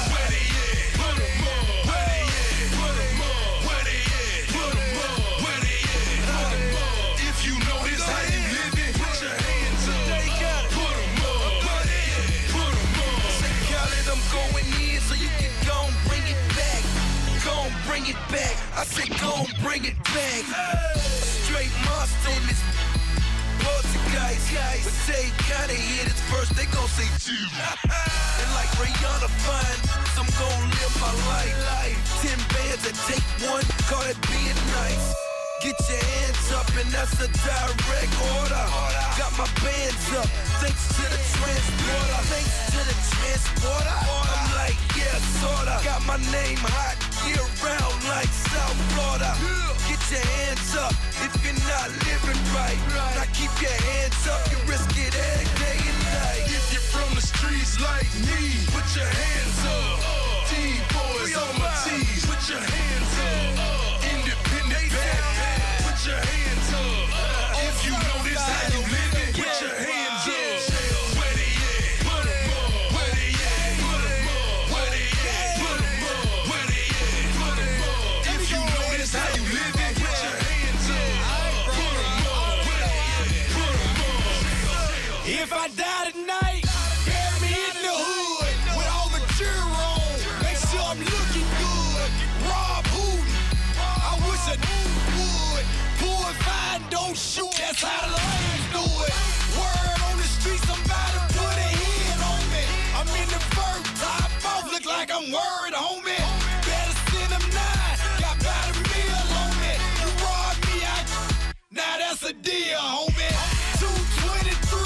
Bring it back, I said go and bring it back. Straight monster in this Poltergeist. But they gotta hear this first, they gon' say G. And like Rihanna fine, I'm gon' live my life. Ten bands that take one, call it being nice. Get your hands up and that's a direct order. Got my bands up, thanks to the transporter. Thanks to the transporter, I'm like, yeah, sorta. Got my name hot, year round like South Florida. Get your hands up if you're not living right. Now keep your hands up, you risk it every day and night. If you're from the streets like me, put your hands up. T-boys on my T's, put your hands up. Independent bad, bad, put your hands up. If you know this how you living, put your hands up. Where they at? Put 'em up. Where they at? Put 'em up. Where they at? Put 'em up. Where they at? Put 'em up. If you know this how you living, put your hands up. Put 'em up. Where they at? Put 'em up. If I die tonight, bury me in the hood with all the jewelry on. Make sure I'm looking good. Rob Hootie, I wish I would. Pull and find, don't shoot. That's how the lanes do it. Word on the streets, somebody put a hit on me. I'm in the bird top off, look like I'm worried, homie. Better send them nine, got battery meal on me. You robbed me, I now that's a deal, homie. two twenty-three.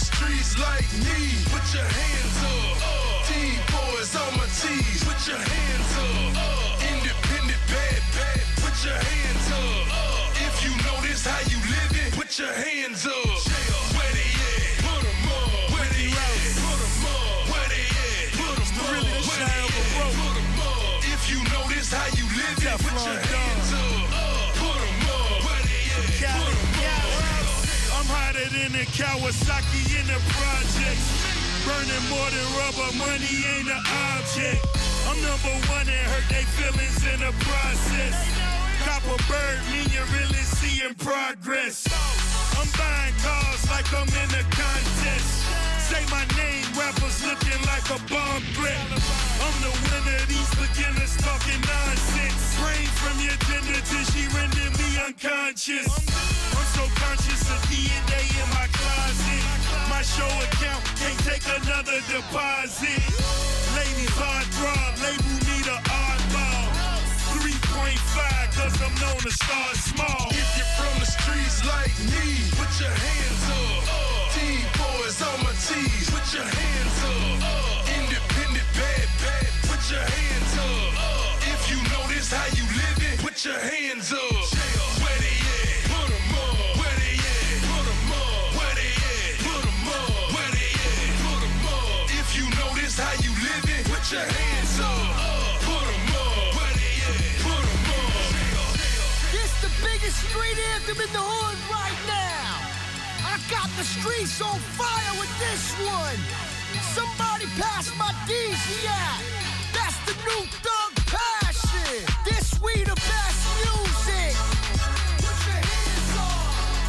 streets like me, put your hands up. D-boys on my tees, put your hands up. Independent, bad, bad, put your hands up. If you know this how you living, put your hands up. Where they at? Put 'em up. Where they at? Put 'em up. Where they at? Put 'em up. Where they at? Put 'em up. If you know this how you living, put your hands up. Put 'em up. Where they at? Put 'em up. I'm hotter than a Kawasaki in the projects. Burning more than rubber, money ain't an object. I'm number one and hurt they feelings in the process. Cop a bird, mean you really seeing progress. I'm buying cars like I'm in a contest. Say my name, rappers looking like a bomb threat. I'm the winner, these beginners talking nonsense. Brain from your dinner till she render me unconscious. I'm so conscious of D N A in my closet. My show account can't take another deposit. Ladies hard throb, label me the oddball. three point five, cause I'm known to start small. If you're from the streets like me, put your hands up. D-boys on my tees, put your hands up. Independent, bad, bad, put your hands up. If you know this how you living, put your hands up. Where they at? Put 'em up. Where they at? Put 'em up. Where they at? Put 'em up. Where they at? Put 'em up. If you know this how you living, put your hands up. Put 'em up. Where they at? Put 'em up. This the biggest street anthem in the hood right now. I got the streets on fire with this one. Somebody pass my D Z out. That's the new Thug Passion. This we the best music. Put your hands up.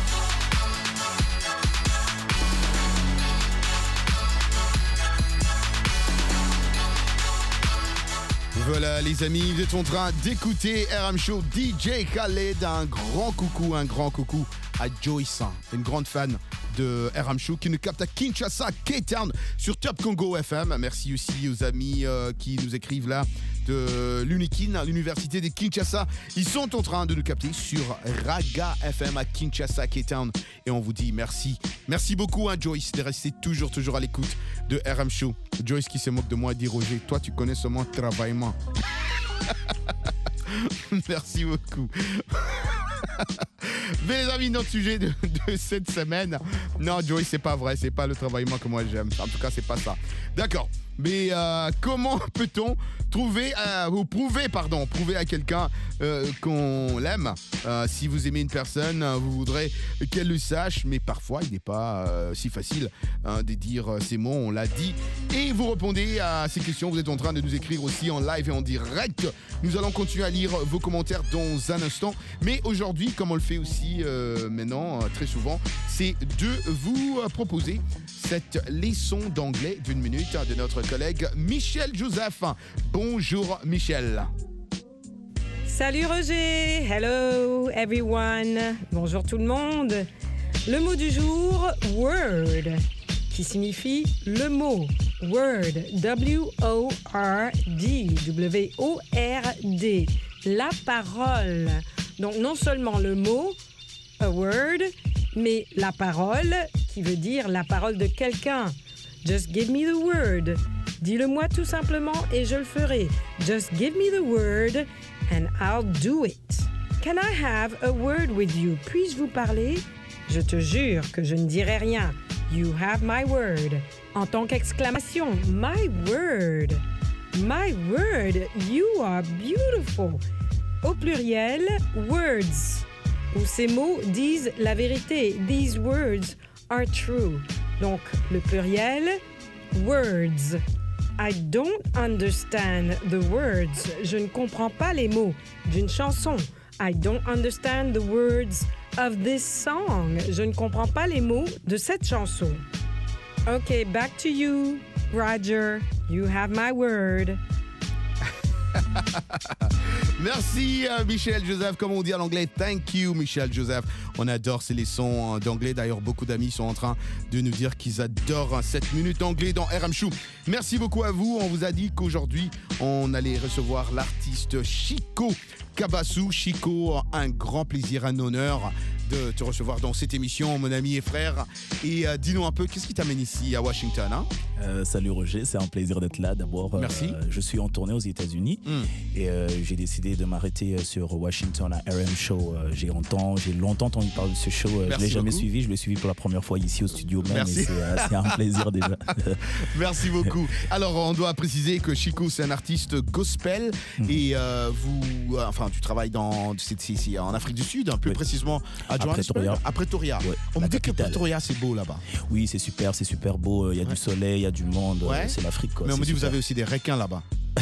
Voilà les amis, vous êtes en train d'écouter R M Show. D J Khaled, un grand coucou, un grand coucou à Joyce, une grande fan de R M Show qui nous capte à Kinshasa, K-Town sur Top Congo F M. Merci aussi aux amis euh, qui nous écrivent là de l'Unikin, l'université de Kinshasa. Ils sont en train de nous capter sur Raga F M à Kinshasa, K-Town. Et on vous dit merci. Merci beaucoup hein, Joyce de rester toujours, toujours à l'écoute de R M Show. Joyce qui se moque de moi et dit Roger, toi tu connais seulement travaillement. Merci beaucoup. Mais les amis, notre sujet de, de cette semaine, non Joyce, c'est pas vrai, c'est pas le travaillement que moi j'aime. En tout cas, c'est pas ça. D'accord. Mais euh, comment peut-on trouver, euh, ou prouver, pardon, prouver à quelqu'un euh, qu'on l'aime euh, si vous aimez une personne, vous voudrez qu'elle le sache, mais parfois il n'est pas euh, si facile hein, de dire euh, ces mots, on l'a dit. Et vous répondez à ces questions, vous êtes en train de nous écrire aussi en live et en direct. Nous allons continuer à lire vos commentaires dans un instant. Mais aujourd'hui, comme on le fait aussi euh, maintenant, euh, très souvent, c'est de vous euh, proposer cette leçon d'anglais d'une minute de notre collègue Michel Joseph. Bonjour Michel. Salut Roger, hello everyone. Bonjour tout le monde. Le mot du jour, word, qui signifie le mot. Word, W O R D, W O R D, la parole. Donc non seulement le mot, a word, mais la parole, qui veut dire la parole de quelqu'un. Just give me the word. Dis-le-moi tout simplement et je le ferai. Just give me the word and I'll do it. Can I have a word with you? Puis-je vous parler? Je te jure que je ne dirai rien. You have my word. En tant qu'exclamation, my word. My word, you are beautiful. Au pluriel, words, où ces mots disent la vérité. These words are true. Donc, le pluriel, words. I don't understand the words. Je ne comprends pas les mots d'une chanson. I don't understand the words of this song. Je ne comprends pas les mots de cette chanson. Okay, back to you, Roger. You have my word. Merci euh, Michel Joseph, comme on dit en anglais, thank you Michel Joseph. On adore ces leçons d'anglais, d'ailleurs beaucoup d'amis sont en train de nous dire qu'ils adorent cette minute d'anglais dans R M Show. Merci beaucoup à vous, on vous a dit qu'aujourd'hui on allait recevoir l'artiste Chico Kabasu. Chico, un grand plaisir, un honneur de te recevoir dans cette émission, mon ami et frère. Et euh, dis-nous un peu, qu'est-ce qui t'amène ici à Washington, hein? euh, Salut Roger, c'est un plaisir d'être là. D'abord, merci. Euh, je suis en tournée aux États-Unis mm. et euh, j'ai décidé de m'arrêter sur Washington à R M Show. Euh, j'ai longtemps, j'ai longtemps entendu parler de ce show. Euh, je l'ai jamais beaucoup. suivi, je l'ai suivi pour la première fois ici au studio même. Merci. Et c'est, euh, c'est un plaisir déjà. Merci beaucoup. Alors, on doit préciser que Chico, c'est un artiste gospel mm. et euh, vous, euh, enfin, tu travailles dans, c'est, c'est, c'est en Afrique du Sud, un peu oui. précisément à Johannesburg, à Pretoria. Ouais, on me dit que Pretoria, c'est beau là-bas. Oui, c'est super, c'est super beau. Il y a ouais. du soleil, il y a du monde. Ouais. C'est l'Afrique, quoi. Mais on c'est me dit que super. vous avez aussi des requins là-bas.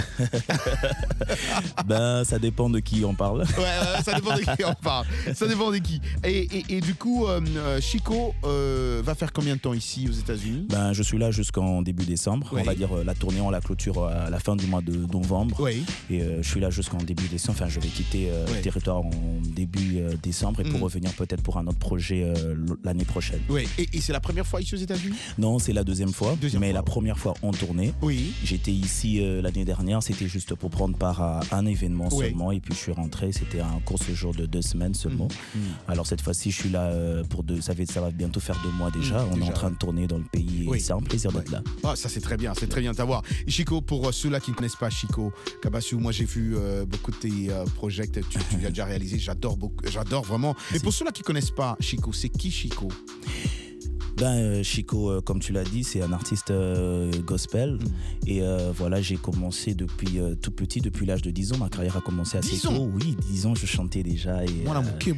Ben, ça dépend de qui on parle. Ouais, ouais, ça dépend de qui on parle. Ça dépend de qui. Et, et, et du coup, euh, Chico euh, va faire combien de temps ici aux États-Unis? Ben, je suis là jusqu'en début décembre. Oui. On va dire euh, la tournée, on la clôture à la fin du mois de novembre. Oui. Et euh, je suis là jusqu'en début décembre. Enfin, je vais quitter euh, oui. le territoire en début euh, décembre et pour mmh. revenir peut-être pour un autre projet euh, l'année prochaine. Oui. Et, et c'est la première fois ici aux États-Unis? Non, c'est la deuxième fois. Deuxième mais fois. La première fois en tournée. Oui. J'étais ici euh, l'année dernière. C'était juste pour prendre part à un événement oui. seulement et puis je suis rentré, c'était un court séjour de deux semaines seulement. Mmh. Alors cette fois-ci je suis là pour deux, ça, fait, ça va bientôt faire deux mois déjà, mmh, on déjà, est en train ouais. de tourner dans le pays oui. et c'est un plaisir ouais. d'être là. Ah, ça c'est très bien, c'est très bien de t'avoir. Et Chico, pour ceux-là qui ne connaissent pas Chico Kabasu, moi j'ai vu euh, beaucoup de tes euh, projets que tu, tu as déjà réalisés, j'adore, beaucoup, j'adore vraiment. Mais pour ceux-là qui ne connaissent pas Chico, c'est qui Chico? Ben, euh, Chico, euh, comme tu l'as dit, c'est un artiste euh, gospel. Mm. Et euh, voilà, j'ai commencé depuis euh, tout petit, depuis l'âge de dix ans. Ma carrière a commencé assez tôt. Oui, dix ans, je chantais déjà. Et, Moi, la mouké,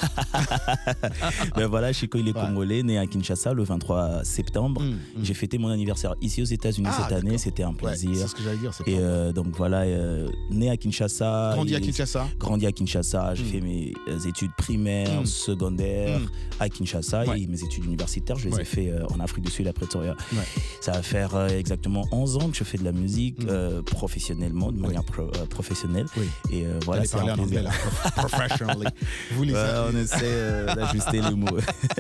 Ben voilà, Chico, il est ouais. congolais, né à Kinshasa le vingt-trois septembre. Mm, mm. J'ai fêté mon anniversaire ici aux États-Unis ah, cette année. D'accord. C'était un plaisir. Ouais, c'est ce que j'allais dire. C'est et euh, donc voilà, euh, né à Kinshasa. Grandi à Kinshasa. Grandi à Kinshasa. J'ai mm. fait mes études primaires, mm. secondaires mm. à Kinshasa ouais. et mes études universitaires. Je les ouais. ai fait euh, en Afrique du Sud à Pretoria. Ouais. Ça va faire euh, exactement onze ans que je fais de la musique mmh. euh, professionnellement, de manière oui. pro, euh, professionnelle. Oui. Et euh, voilà, c'est un plaisir. Professionally. Vous les ouais, on essaie euh, d'ajuster les mots.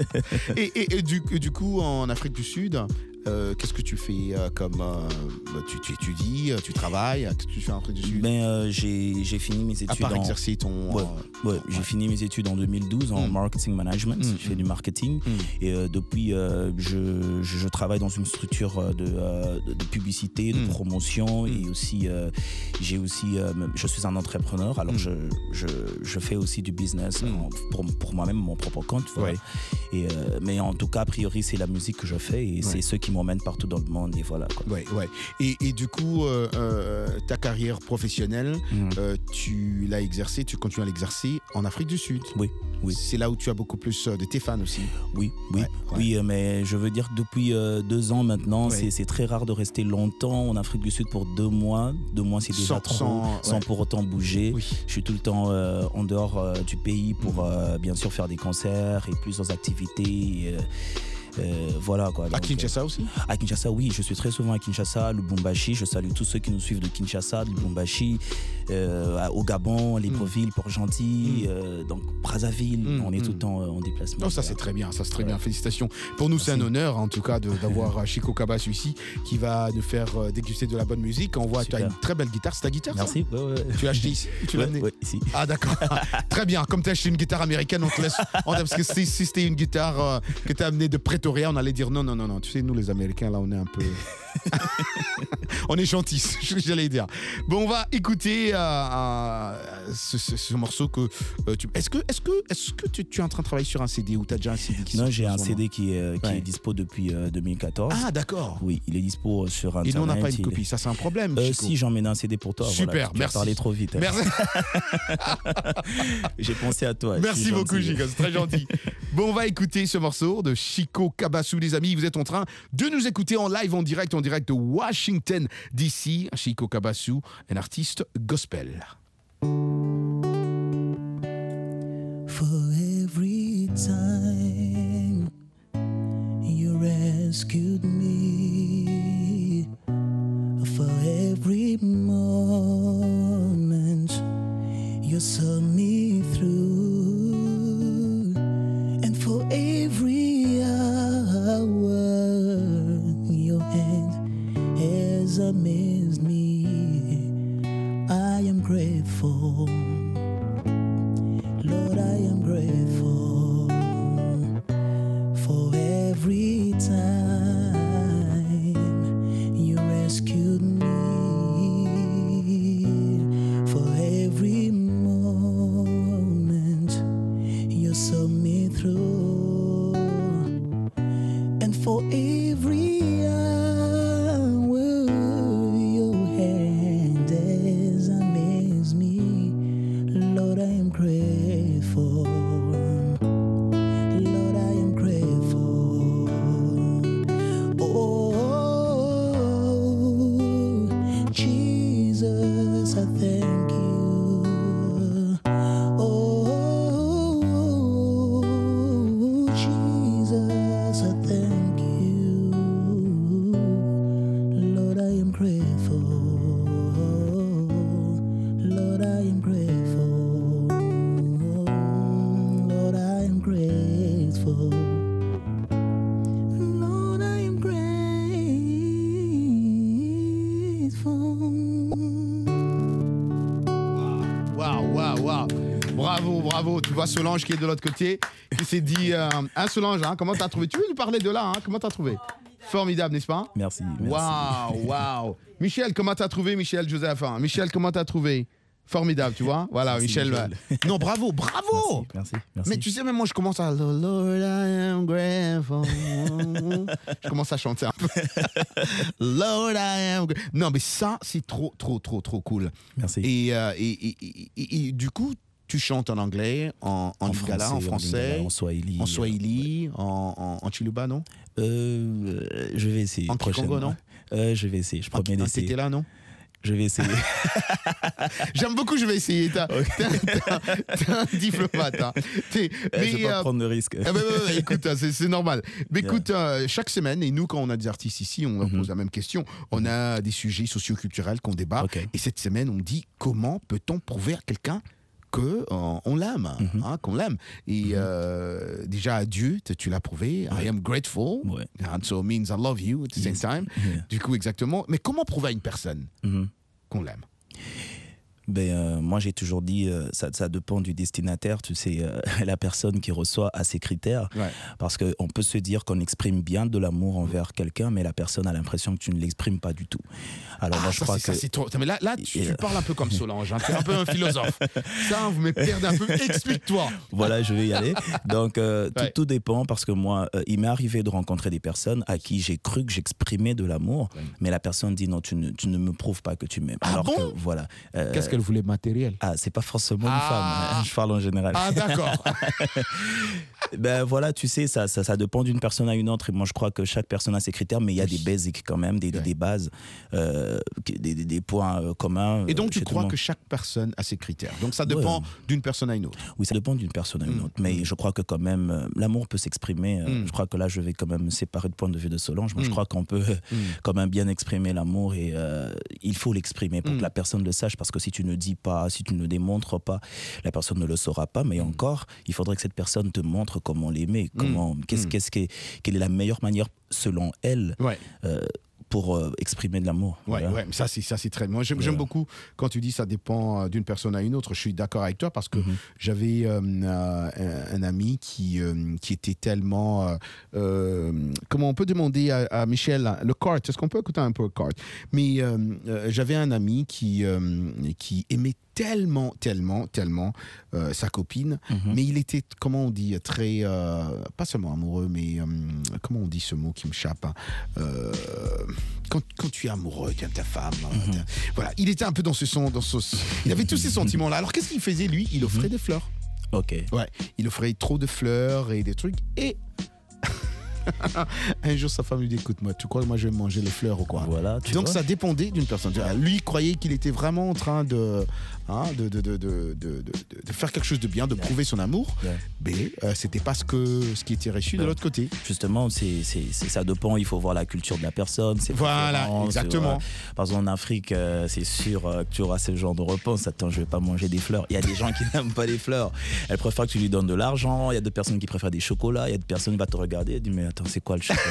et, et, et, du, et du coup, en Afrique du Sud, Euh, qu'est-ce que tu fais euh, comme euh, tu, tu étudies, tu travailles, qu'est-ce que tu fais en Afrique du Sud? Ben euh, j'ai, j'ai fini mes études. À part en... exercer ton. Ouais, ouais, ouais. J'ai fini mes études en deux mille douze en mm. marketing management. Mm. Je fais du marketing mm. et euh, depuis euh, je, je, je travaille dans une structure de, euh, de, de publicité, de mm. promotion mm. et aussi euh, j'ai aussi euh, je suis un entrepreneur. Alors mm. je, je je fais aussi du business mm. en, pour pour moi-même mon propre compte. Voilà. Ouais. Et euh, mais en tout cas a priori c'est la musique que je fais et ouais. c'est ce qui m'emmène partout dans le monde et voilà quoi. Ouais, ouais. Et, et du coup, euh, euh, ta carrière professionnelle, mmh. euh, tu l'as exercée, tu continues à l'exercer en Afrique du Sud. Oui, oui. C'est là où tu as beaucoup plus de tes fans aussi. Oui, oui, ouais, ouais. oui. Euh, mais je veux dire que depuis euh, deux ans maintenant, ouais. c'est, c'est très rare de rester longtemps en Afrique du Sud pour deux mois. Deux mois, c'est déjà sans, trop, sans, sans ouais. pour autant bouger. Oui. Je suis tout le temps euh, en dehors euh, du pays pour mmh. euh, bien sûr faire des concerts et plusieurs activités. Euh, Euh, voilà quoi. Donc, à Kinshasa euh, aussi? À Kinshasa, oui, je suis très souvent à Kinshasa, Lubumbashi. Je salue tous ceux qui nous suivent de Kinshasa, de Lubumbashi, euh, au Gabon, Libreville, mm. Port-Gentil, mm. euh, donc Brazzaville. Mm. On est mm. tout le temps euh, en déplacement. Oh, ça c'est très bien, ça c'est très ouais. bien. Félicitations. Pour nous, Merci. C'est un honneur en tout cas de, d'avoir Chico Kabasu ici qui va nous faire euh, déguster de la bonne musique. On voit que tu as une très belle guitare. C'est ta guitare? Merci. Ça ouais, ouais. Tu l'as acheté ici? Tu l'as ouais, amené? ouais, ici. Ah d'accord. Très bien. Comme tu as acheté une guitare américaine, on te laisse. On, parce que si, si c'était une guitare euh, que tu as amenée de Pretoria, on allait dire non. Non, non, non, tu sais, nous les Américains, là, on est un peu... on est gentils, j'allais dire. Bon, on va écouter euh, euh, ce, ce, ce morceau que euh, tu... Est-ce que, est-ce que, est-ce que tu, tu es en train de travailler sur un C D ou tu as déjà un C D qui Non, j'ai un C D qui est, qui ouais. est dispo depuis euh, deux mille quatorze. Ah, d'accord. Oui, il est dispo sur Internet. Et nous, on n'a pas une il... copie, ça c'est un problème, euh, Chico. Si, j'emmène un C D pour toi. Super, voilà, merci. Tu as parlé trop vite. Hein. Merci. J'ai pensé à toi. Merci beaucoup, Chico, c'est très gentil. Bon, on va écouter ce morceau de Chico Kabasu, les amis. Vous êtes en train de nous écouter en live, en direct, en direct de Washington, D C. Chico Kabasu, un artiste gospel. For every time you rescued me, for every moment you saw me through, and for every hour your hand has amazed me. I am grateful, Lord, I am grateful. bravo, bravo. Tu vois Solange qui est de l'autre côté, qui s'est dit... Euh, hein, Solange, hein, comment t'as trouvé? Tu veux nous parler de là, hein? Comment t'as trouvé? Formidable, n'est-ce pas? Merci. Waouh, waouh. Michel, comment t'as trouvé, Michel Joseph? Hein? Michel, comment t'as trouvé? Formidable, tu vois. Voilà, merci, Michel. Michel. Non, bravo, bravo. Merci, merci, merci. Mais tu sais, même moi, je commence à... Lord, I am grateful. Je commence à chanter un peu. Lord, I am grateful. Non, mais ça, c'est trop, trop, trop, trop cool. Merci. Et, euh, et, et, et, et, et du coup, tu chantes en anglais, en, en, en lingala, en français, en swahili, en, swahili, en, en, en chiluba, non? euh, Je vais essayer. En Kikongo, non? euh, Je vais essayer, je promets d'essayer. T'étais là, non? Je vais essayer. J'aime beaucoup, je vais essayer. T'es okay. un diplomate. Hein. Mais, je ne vais pas euh, prendre de risque. Ah bah, bah, bah, écoute, c'est normal. Mais yeah. écoute, euh, chaque semaine, et nous, quand on a des artistes ici, on leur mm-hmm. pose la même question. On a des sujets socioculturels qu'on débat. Okay. Et cette semaine, on dit comment peut-on prouver à quelqu'un que euh, on l'aime, mm-hmm. hein, qu'on l'aime. Et mm-hmm. euh, déjà à Dieu, tu l'as prouvé. Ouais. I am grateful. Ouais. And so it means I love you at the yes. same time. Yeah. Du coup, exactement. Mais comment prouver à une personne mm-hmm. qu'on l'aime? Ben, euh, moi, j'ai toujours dit, euh, ça, ça dépend du destinataire, tu sais, euh, la personne qui reçoit à ses critères. Ouais. Parce qu'on peut se dire qu'on exprime bien de l'amour envers quelqu'un, mais la personne a l'impression que tu ne l'exprimes pas du tout. Alors, ah, moi, je ça, crois ça, que... c'est trop... Mais là, là tu, tu parles un peu comme Solange, hein. Tu es un peu un philosophe. Ça, vous me perdez un peu. Explique-toi. Voilà, je vais y aller. Donc, euh, ouais. tout, tout dépend, parce que moi, euh, il m'est arrivé de rencontrer des personnes à qui j'ai cru que j'exprimais de l'amour, ouais. mais la personne dit non, tu ne, tu ne me prouves pas que tu m'aimes. Ah Alors bon que, voilà. Euh, Qu'est-ce qu'elle voulait, matériel? Ah, c'est pas forcément une ah. femme, hein, je parle en général. Ah, d'accord. Ben voilà, tu sais, ça, ça, ça dépend d'une personne à une autre. Et moi, je crois que chaque personne a ses critères, mais il y a oui. des basics quand même, des, ouais. des bases, euh, des, des, des points euh, communs. Et donc, tu crois que chaque personne a ses critères. Donc, ça dépend ouais. d'une personne à une autre. Oui, ça dépend d'une personne à une mmh. autre. Mais mmh. je crois que quand même, euh, l'amour peut s'exprimer. Euh, mmh. Je crois que là, je vais quand même me séparer de point de vue de Solange. Moi, mmh. je crois qu'on peut mmh. quand même bien exprimer l'amour et euh, il faut l'exprimer pour mmh. que la personne le sache. Parce que si tu ne dis pas, si tu ne démontres pas, la personne ne le saura pas. Mais mmh. encore, il faudrait que cette personne te montre comment l'aimer. Comment, mmh. qu'est-ce, qu'est-ce qui est, quelle est la meilleure manière, selon elle, ouais. euh, pour euh, exprimer de l'amour. Ouais, voilà. ouais, ça c'est ça c'est très. Moi j'aime, ouais. j'aime beaucoup quand tu dis ça dépend d'une personne à une autre. Je suis d'accord avec toi parce que mm-hmm. j'avais euh, un, un ami qui euh, qui était tellement. Euh, euh, comment on peut demander à, à Michel le cart? Est-ce qu'on peut écouter un peu le cart? Mais euh, euh, j'avais un ami qui euh, qui aimait tellement, tellement, tellement euh, sa copine, mm-hmm. mais il était, comment on dit, très, euh, pas seulement amoureux, mais euh, comment on dit ce mot qui me chappe, hein, euh, quand, quand tu es amoureux de ta femme, mm-hmm. voilà, il était un peu dans ce son, dans ce, il avait tous ces sentiments-là. Alors qu'est-ce qu'il faisait lui? Il offrait mm-hmm. des fleurs. Ok. Ouais, il offrait trop de fleurs et des trucs et un jour, sa femme lui dit écoute-moi, tu crois que moi je vais manger les fleurs ou quoi? Voilà, tu Donc vois. ça dépendait d'une personne. Lui croyait qu'il était vraiment en train de, hein, de, de, de, de, de, de, de faire quelque chose de bien, de yeah. prouver son amour, yeah. mais euh, c'était pas ce, que, ce qui était reçu yeah. de l'autre côté. Justement, c'est, c'est, c'est, ça dépend, il faut voir la culture de la personne. C'est voilà, exactement. Euh, par exemple, en Afrique, euh, c'est sûr euh, que tu auras ce genre de réponse. Attends, je vais pas manger des fleurs. Il y a des gens qui n'aiment pas les fleurs. Elle préfère que tu lui donnes de l'argent. Il y a d'autres personnes qui préfèrent des chocolats. Il y a d'autres personnes qui vont te regarder et dire mais attends, c'est quoi le chocolat?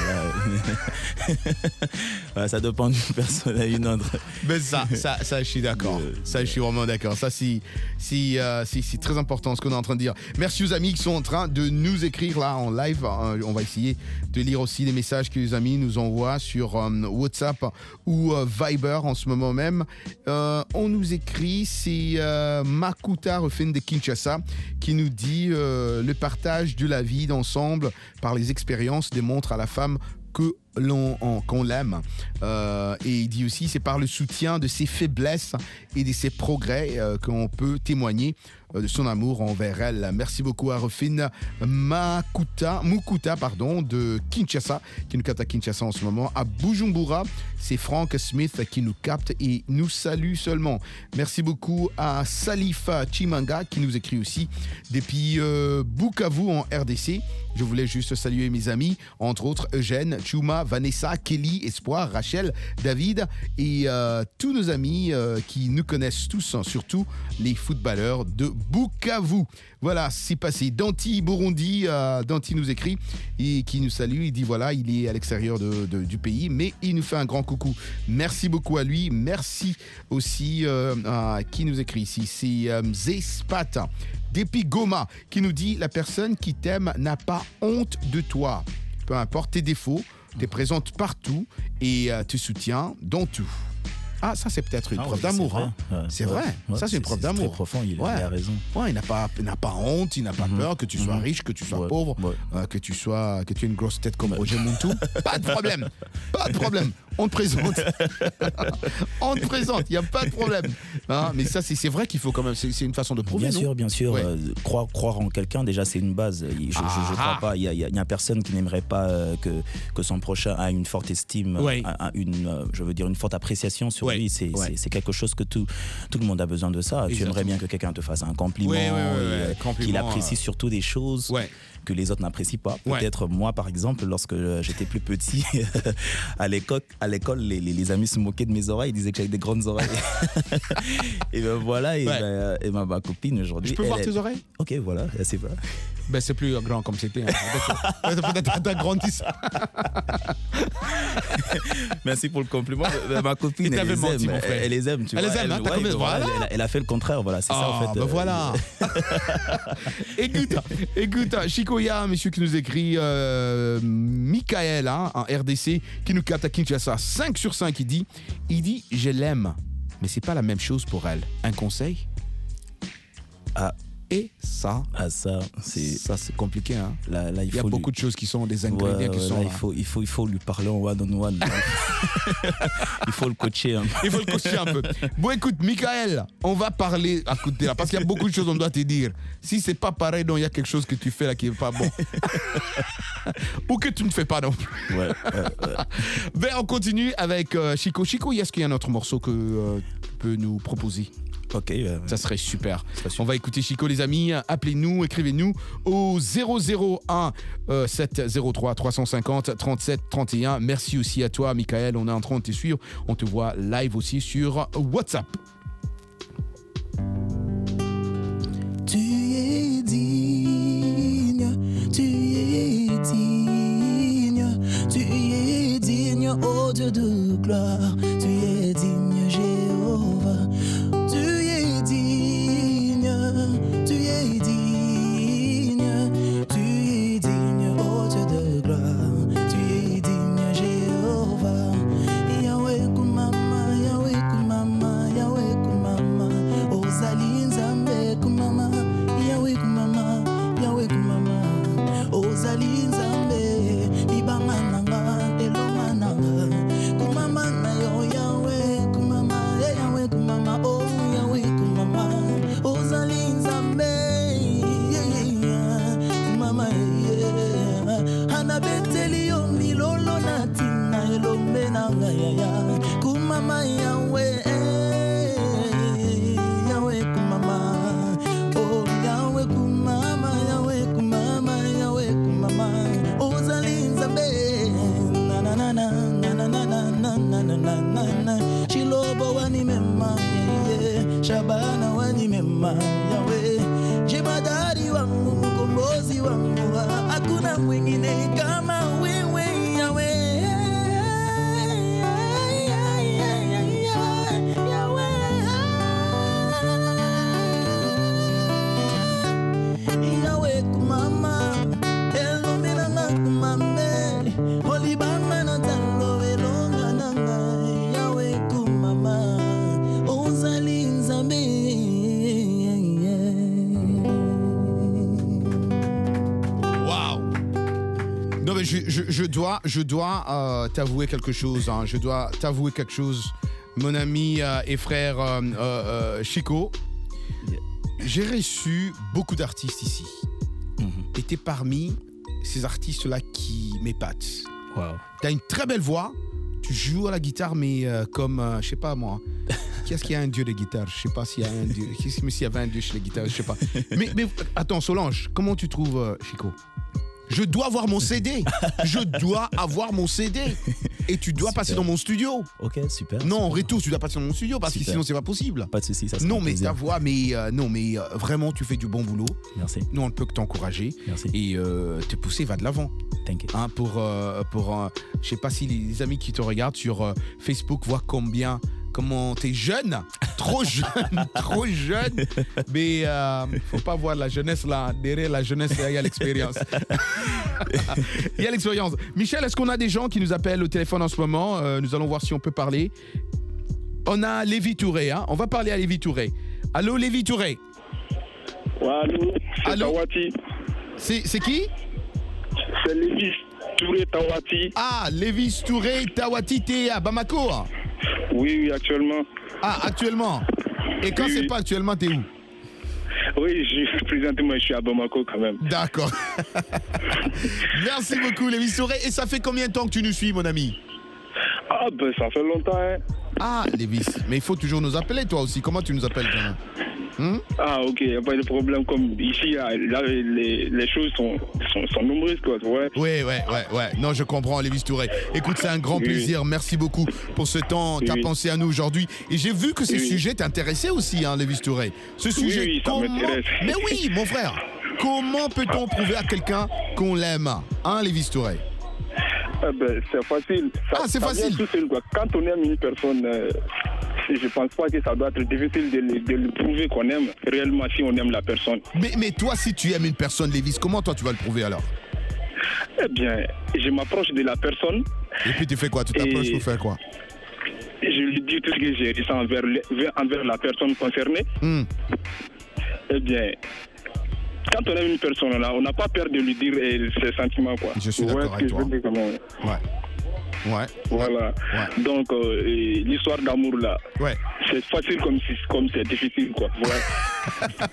Ouais, ça dépend d'une personne à une autre. Mais ça, ça, ça je suis d'accord. Euh, ça, je suis vraiment d'accord. Ça, c'est, c'est, euh, c'est, c'est très important ce qu'on est en train de dire. Merci aux amis qui sont en train de nous écrire là en live. Euh, on va essayer de lire aussi les messages que les amis nous envoient sur euh, WhatsApp ou euh, Viber en ce moment même. Euh, on nous écrit, c'est euh, Makuta Refin de Kinshasa qui nous dit euh, le partage de la vie d'ensemble par les expériences démontre à la femme que l'on, on, qu'on l'aime. Euh, et il dit aussi, c'est par le soutien de ses faiblesses et de ses progrès euh, qu'on peut témoigner euh, de son amour envers elle. Merci beaucoup à Rufine Makuta, Mukuta pardon, de Kinshasa, qui nous capte à Kinshasa en ce moment. À Bujumbura, c'est Frank Smith qui nous capte et nous salue seulement. Merci beaucoup à Salifa Chimanga qui nous écrit aussi depuis euh, Bukavu en R D C. Je voulais juste saluer mes amis, entre autres Eugène, Chuma, Thomas, Vanessa, Kelly, Espoir, Rachel, David et euh, tous nos amis euh, qui nous connaissent tous, hein, surtout les footballeurs de Bukavu. Voilà, c'est passé. Danti Burundi, euh, Danti nous écrit et qui nous salue. Il dit voilà, il est à l'extérieur de, de, du pays, mais il nous fait un grand coucou. Merci beaucoup à lui. Merci aussi euh, à qui nous écrit ici. C'est euh, Zespat Depi Goma qui nous dit la personne qui t'aime n'a pas honte de toi. Peu importe tes défauts, t'es présente partout et euh, te soutient dans tout. Ah, ça, c'est peut-être une ah, preuve oui, d'amour. C'est vrai, hein. ouais, c'est ouais, vrai. ouais, ça, c'est une preuve c'est d'amour. très profond, il, ouais. il a raison. Ouais, il n'a pas, il n'a pas honte, il n'a pas mm-hmm. peur que tu sois mm-hmm. riche, que tu sois ouais, pauvre, ouais. Euh, que tu sois, que tu aies une grosse tête comme ouais. Roger Muntu. Pas de problème. Pas de problème. On te présente. On te présente. Il n'y a pas de problème. Hein, mais ça, c'est, c'est vrai qu'il faut quand même. C'est, c'est une façon de prouver. Bien non sûr, bien sûr. Ouais. Euh, croire, croire en quelqu'un, déjà, c'est une base. Je ne crois pas. Il n'y a, y a, y a personne qui n'aimerait pas euh, que, que son prochain a une forte estime, ouais. a, a une, euh, je veux dire, une forte appréciation sur ouais. lui. C'est, ouais. c'est, c'est quelque chose que tout, tout le monde a besoin de ça. Exactement. Tu aimerais bien que quelqu'un te fasse un compliment, ouais, ouais, ouais, et, ouais. compliment qu'il apprécie euh... surtout des choses. Ouais. que les autres n'apprécient pas. Ouais. Peut-être moi, par exemple, lorsque j'étais plus petit, à l'école, à l'école les, les, les amis se moquaient de mes oreilles, ils disaient que j'avais des grandes oreilles. Et ben voilà, et, ouais. ben, et ma, ma copine aujourd'hui... Je peux elle, voir elle... tes oreilles ? Ok, voilà, c'est pas... Ben c'est plus grand comme c'était. Hein. Peut-être t'as grandi ça. Merci pour le compliment. Ma copine, elle les, menti, aime, elle, elle les aime. Tu elle vois, les aime, elle, hein, ouais, elle, voilà. elle, elle a fait le contraire, voilà, c'est oh, ça en fait. Ben euh, voilà. écoute, écoute, Chico, il y a un monsieur qui nous écrit, euh, Michael, hein, en R D C, qui nous capte à Kinshasa, cinq sur cinq, il dit, il dit, je l'aime, mais c'est pas la même chose pour elle. Un conseil ? Ah. Et ça, ah ça, c'est ça c'est compliqué. Hein. Là, là, il, il y a faut beaucoup lui... de choses qui sont des ingrédients ouais, qui ouais, sont. Là, là. Il faut, il faut, il faut lui parler en one on one. Il faut le coacher un peu. Il faut le coacher un peu. Bon, écoute, Michael, on va parler à côté là, parce qu'il y a beaucoup de choses qu'on doit te dire. Si c'est pas pareil, donc il y a quelque chose que tu fais là qui est pas bon, ou que tu ne fais pas non plus. Ouais, ouais, ouais. Ben, on continue avec euh, Chico. Chico, est-ce qu'il y a un autre morceau que euh, tu peux nous proposer? Ok, euh, ça serait super. Ça On va écouter Chico, les amis. Appelez-nous, écrivez-nous au zéro zéro un sept zéro trois trois cent cinquante trente-sept trente et un. Merci aussi à toi, Michael. On est en train de te suivre. On te voit live aussi sur WhatsApp. Tu es digne, tu es digne, tu es digne, ô Dieu de gloire. Tu es digne, Jéhovah. Tu es digne, tu es digne, ô Dieu de gloire. Tu es digne, Jéhovah. Yahweh kumama, Yahweh kumama, Yahweh kumama. Ozali nzambe kumama, Yahweh kumama, Yahweh kumama. Ozali nzambe, libanga nanga, elonga nanga. Kumama na yo, Yahweh kumama, Yahweh kumama, oh Yahweh kumama. Ozali nzambe, yeah, yeah, mama, yeah. Hana beteli yo milolo na tina elombe na ngaya. Kumama Yahweh, Yahweh kumama. Oh Yahweh kumama, Yahweh kumama, Yahweh kumama. Ozali nzambe, na na na na na na na na na na na na na. Shilobo wani mema, yeah. Shabana wani mema, Yahweh. Jemadari wangu, mkombozi wangu, hakuna mwingine kama wewe, Yahweh. Yahweh kumama, elomena nga kumame, olibama na talo elonga nanga, Yahweh kumama, ozali nzambe. Non mais je, je, je dois, je dois euh, t'avouer quelque chose. Hein. Je dois t'avouer quelque chose, mon ami euh, et frère euh, euh, Chico. J'ai reçu beaucoup d'artistes ici. Mm-hmm. Et t'es parmi ces artistes-là qui m'épatent. Wow. T'as une très belle voix. Tu joues à la guitare, mais euh, comme, euh, je sais pas moi. Qu'est-ce qu'il y a un dieu de guitare? Je sais pas s'il y a un dieu. Qu'est-ce qu'il y avait un dieu chez les guitares? Je sais pas. Mais, mais attends, Solange, comment tu trouves euh, Chico? je dois avoir mon C D. Je dois avoir mon C D. Et tu dois Super. passer dans mon studio. Ok, super. Non, en retour, tu dois passer dans mon studio parce Super. que sinon, c'est pas possible. Pas de soucis, ça sera Non, un mais plaisir. ta voix, mais euh, non, mais euh, vraiment, tu fais du bon boulot. Merci. Nous, on ne peut que t'encourager. Merci. Et euh, te pousser, va de l'avant. Thank you. Hein, pour, euh, pour euh, je sais pas si les amis qui te regardent sur euh, Facebook voient combien, comment t'es jeune, trop jeune, trop jeune. Mais euh, faut pas voir la jeunesse là. Derrière la jeunesse, il y a l'expérience. Il y a l'expérience. Michel, est-ce qu'on a des gens qui nous appellent au téléphone en ce moment? Euh, Nous allons voir si on peut parler. On a Lévi Touré. Hein. On va parler à Lévi Touré. Allô, Lévi Touré. Ouais, allô, c'est Allô? Tawati. C'est c'est qui? C'est Lévis Touré Tawati. Ah, Lévis Touré Tawati, t'es à Bamako? Oui, oui, actuellement. Ah, actuellement. Et quand Oui, c'est oui. pas actuellement, t'es où? Oui, je, présentement, je suis à Bamako quand même. D'accord. Merci beaucoup, Lévis Touré. Et ça fait combien de temps que tu nous suis, mon ami? Ah, ben ça fait longtemps, hein. Ah, Lévis. Mais il faut toujours nous appeler, toi aussi. Comment tu nous appelles, toi? Hmm? Ah, ok, il n'y a pas de problème. Comme ici, là, les, les choses sont, sont, sont nombreuses, quoi, ouais. Oui, ouais, ouais, ouais. Non, je comprends, Lévis Touré. Écoute, c'est un grand Oui. plaisir. Merci beaucoup pour ce temps. Oui, T'as oui. pensé à nous aujourd'hui. Et j'ai vu que ce Oui. sujet t'intéressait aussi, hein, Lévis Touré. Ce sujet, oui, ça comment... m'intéresse. Mais oui, mon frère. Comment peut-on prouver à quelqu'un qu'on l'aime? Hein, Lévis Touré? Ah, ben, c'est facile. Ça, Ah, c'est ça facile. vient tout seul, quoi. Quand on aime une personne, euh, je pense pas que ça doit être difficile de, le- de le prouver qu'on aime réellement si on aime la personne. Mais, mais toi, si tu aimes une personne, Lévis, comment toi tu vas le prouver alors? Eh bien, je m'approche de la personne. Et puis tu fais quoi? Tu t'approches Et- pour faire quoi? Je lui dis tout ce que j'ai ressenti envers, le- envers la personne concernée. Hmm. Eh bien, quand on aime une personne, là, on n'a pas peur de lui dire eh, ses sentiments, quoi. Je suis Vous voyez d'accord ce que avec je veux dire, comment- Ouais. Ouais. Voilà. Donc, euh, et l'histoire d'amour, là, Ouais. c'est facile comme, si- comme c'est difficile, quoi. Voilà.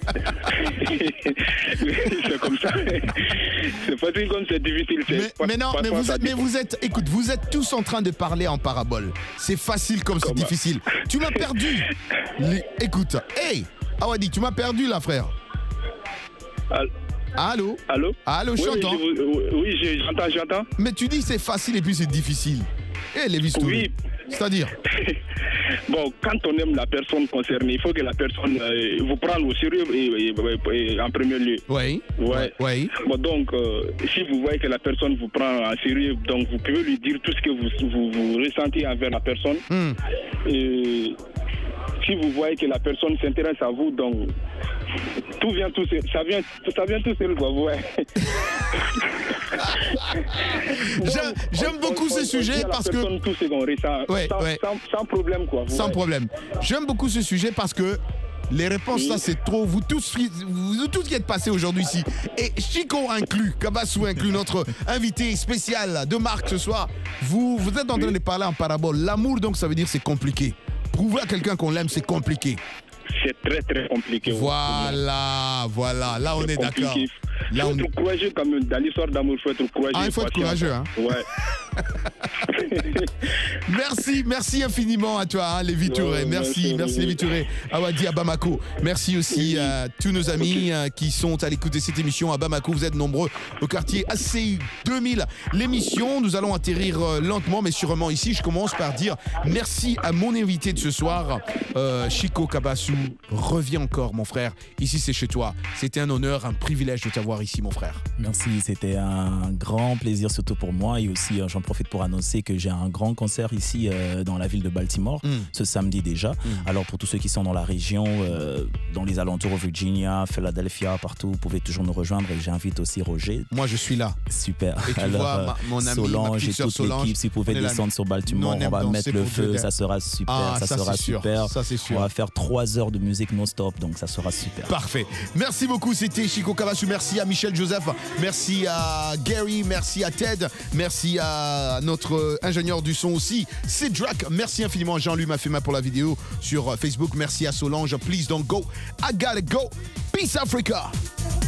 c'est comme ça. C'est facile comme c'est difficile. c'est Mais, pas- mais non, pas- mais pas vous, ça êtes, mais dépend. vous êtes, écoute, vous êtes tous en train de parler en parabole. C'est facile comme c'est difficile. Tu m'as perdu. Les- écoute, hey, Awadi, tu m'as perdu là, frère. Allô? Allô? Allô, je Oui, oui, t'entends. je vous- oui, je- j'entends, j'entends. Mais tu dis c'est facile et puis c'est difficile. Eh, Lévis Touré. Oui. C'est-à-dire? Bon, quand on aime la personne concernée, il faut que la personne euh, vous prenne au sérieux et, et- et- en premier lieu. Oui. Ouais. Oui. Bon, donc, euh, si vous voyez que la personne vous prend en sérieux, donc vous pouvez lui dire tout ce que vous, vous, vous ressentez envers la personne. Hmm. Et si vous voyez que la personne s'intéresse à vous, donc tout vient tout seul. Ça vient, ça vient tout seul, quoi. Ouais. J'aime- J'aime beaucoup ce sujet parce que. Tout ce qu'on ressent, Ouais, sans, ouais. sans- sans problème, quoi. Sans Ouais. problème. J'aime beaucoup ce sujet parce que les réponses, là, c'est trop. Vous tous, vous tous qui êtes passés aujourd'hui ici, et Chico inclus, Kabassou inclus, notre invité spécial de marque ce soir, vous, vous êtes en train de parler en parabole. L'amour, donc, ça veut dire c'est compliqué. Prouver à quelqu'un qu'on l'aime, c'est compliqué. C'est très, très compliqué. Voilà, voilà. Là, on est d'accord. Il Là, faut on être courageux quand même. Dans l'histoire d'amour, il faut être courageux. Ah, il faut être patient. courageux, hein. Ouais. Merci, merci infiniment à toi, hein, Lévi Touré. Ouais, merci, merci, merci oui. Lévi Touré. Awadi à Bamako. Merci aussi à tous nos amis euh, qui sont à l'écoute de cette émission à Bamako. Vous êtes nombreux au quartier A C I deux mille. L'émission, nous allons atterrir euh, lentement mais sûrement ici. Je commence par dire merci à mon invité de ce soir, euh, Chico Kabassou. Reviens encore, mon frère. Ici, c'est chez toi. C'était un honneur, un privilège de t'avoir ici, mon frère. Merci, c'était un grand plaisir surtout pour moi et aussi euh, j'en profite pour annoncer que j'ai un grand concert ici euh, dans la ville de Baltimore Mm. ce samedi déjà. Alors pour tous ceux qui sont dans la région, euh, dans les alentours, Virginia, Philadelphia, partout, vous pouvez toujours nous rejoindre et j'invite aussi Roger. Moi, je suis là. Super. Et tu Alors, vois, euh, ma- mon ami, ma Solange petite et sœur toute Solange, l'équipe, si vous pouvez on est là. descendre sur Baltimore, Non, on va non, mettre c'est le pour feu, Dieu. ça sera super, Ah, ça, ça, sera c'est sûr. super. Ça, c'est sûr. On va faire trois heures de musique non-stop, donc ça sera super. Parfait. Merci beaucoup, c'était Chico Kabassou. Merci à Michel Joseph. Merci à Gary. Merci à Ted. Merci à notre euh, ingénieur du son aussi, Cédrac. Merci infiniment à Jean-Louis Mafema pour la vidéo sur euh, Facebook. Merci à Solange. Please don't go. I gotta go. Peace Africa.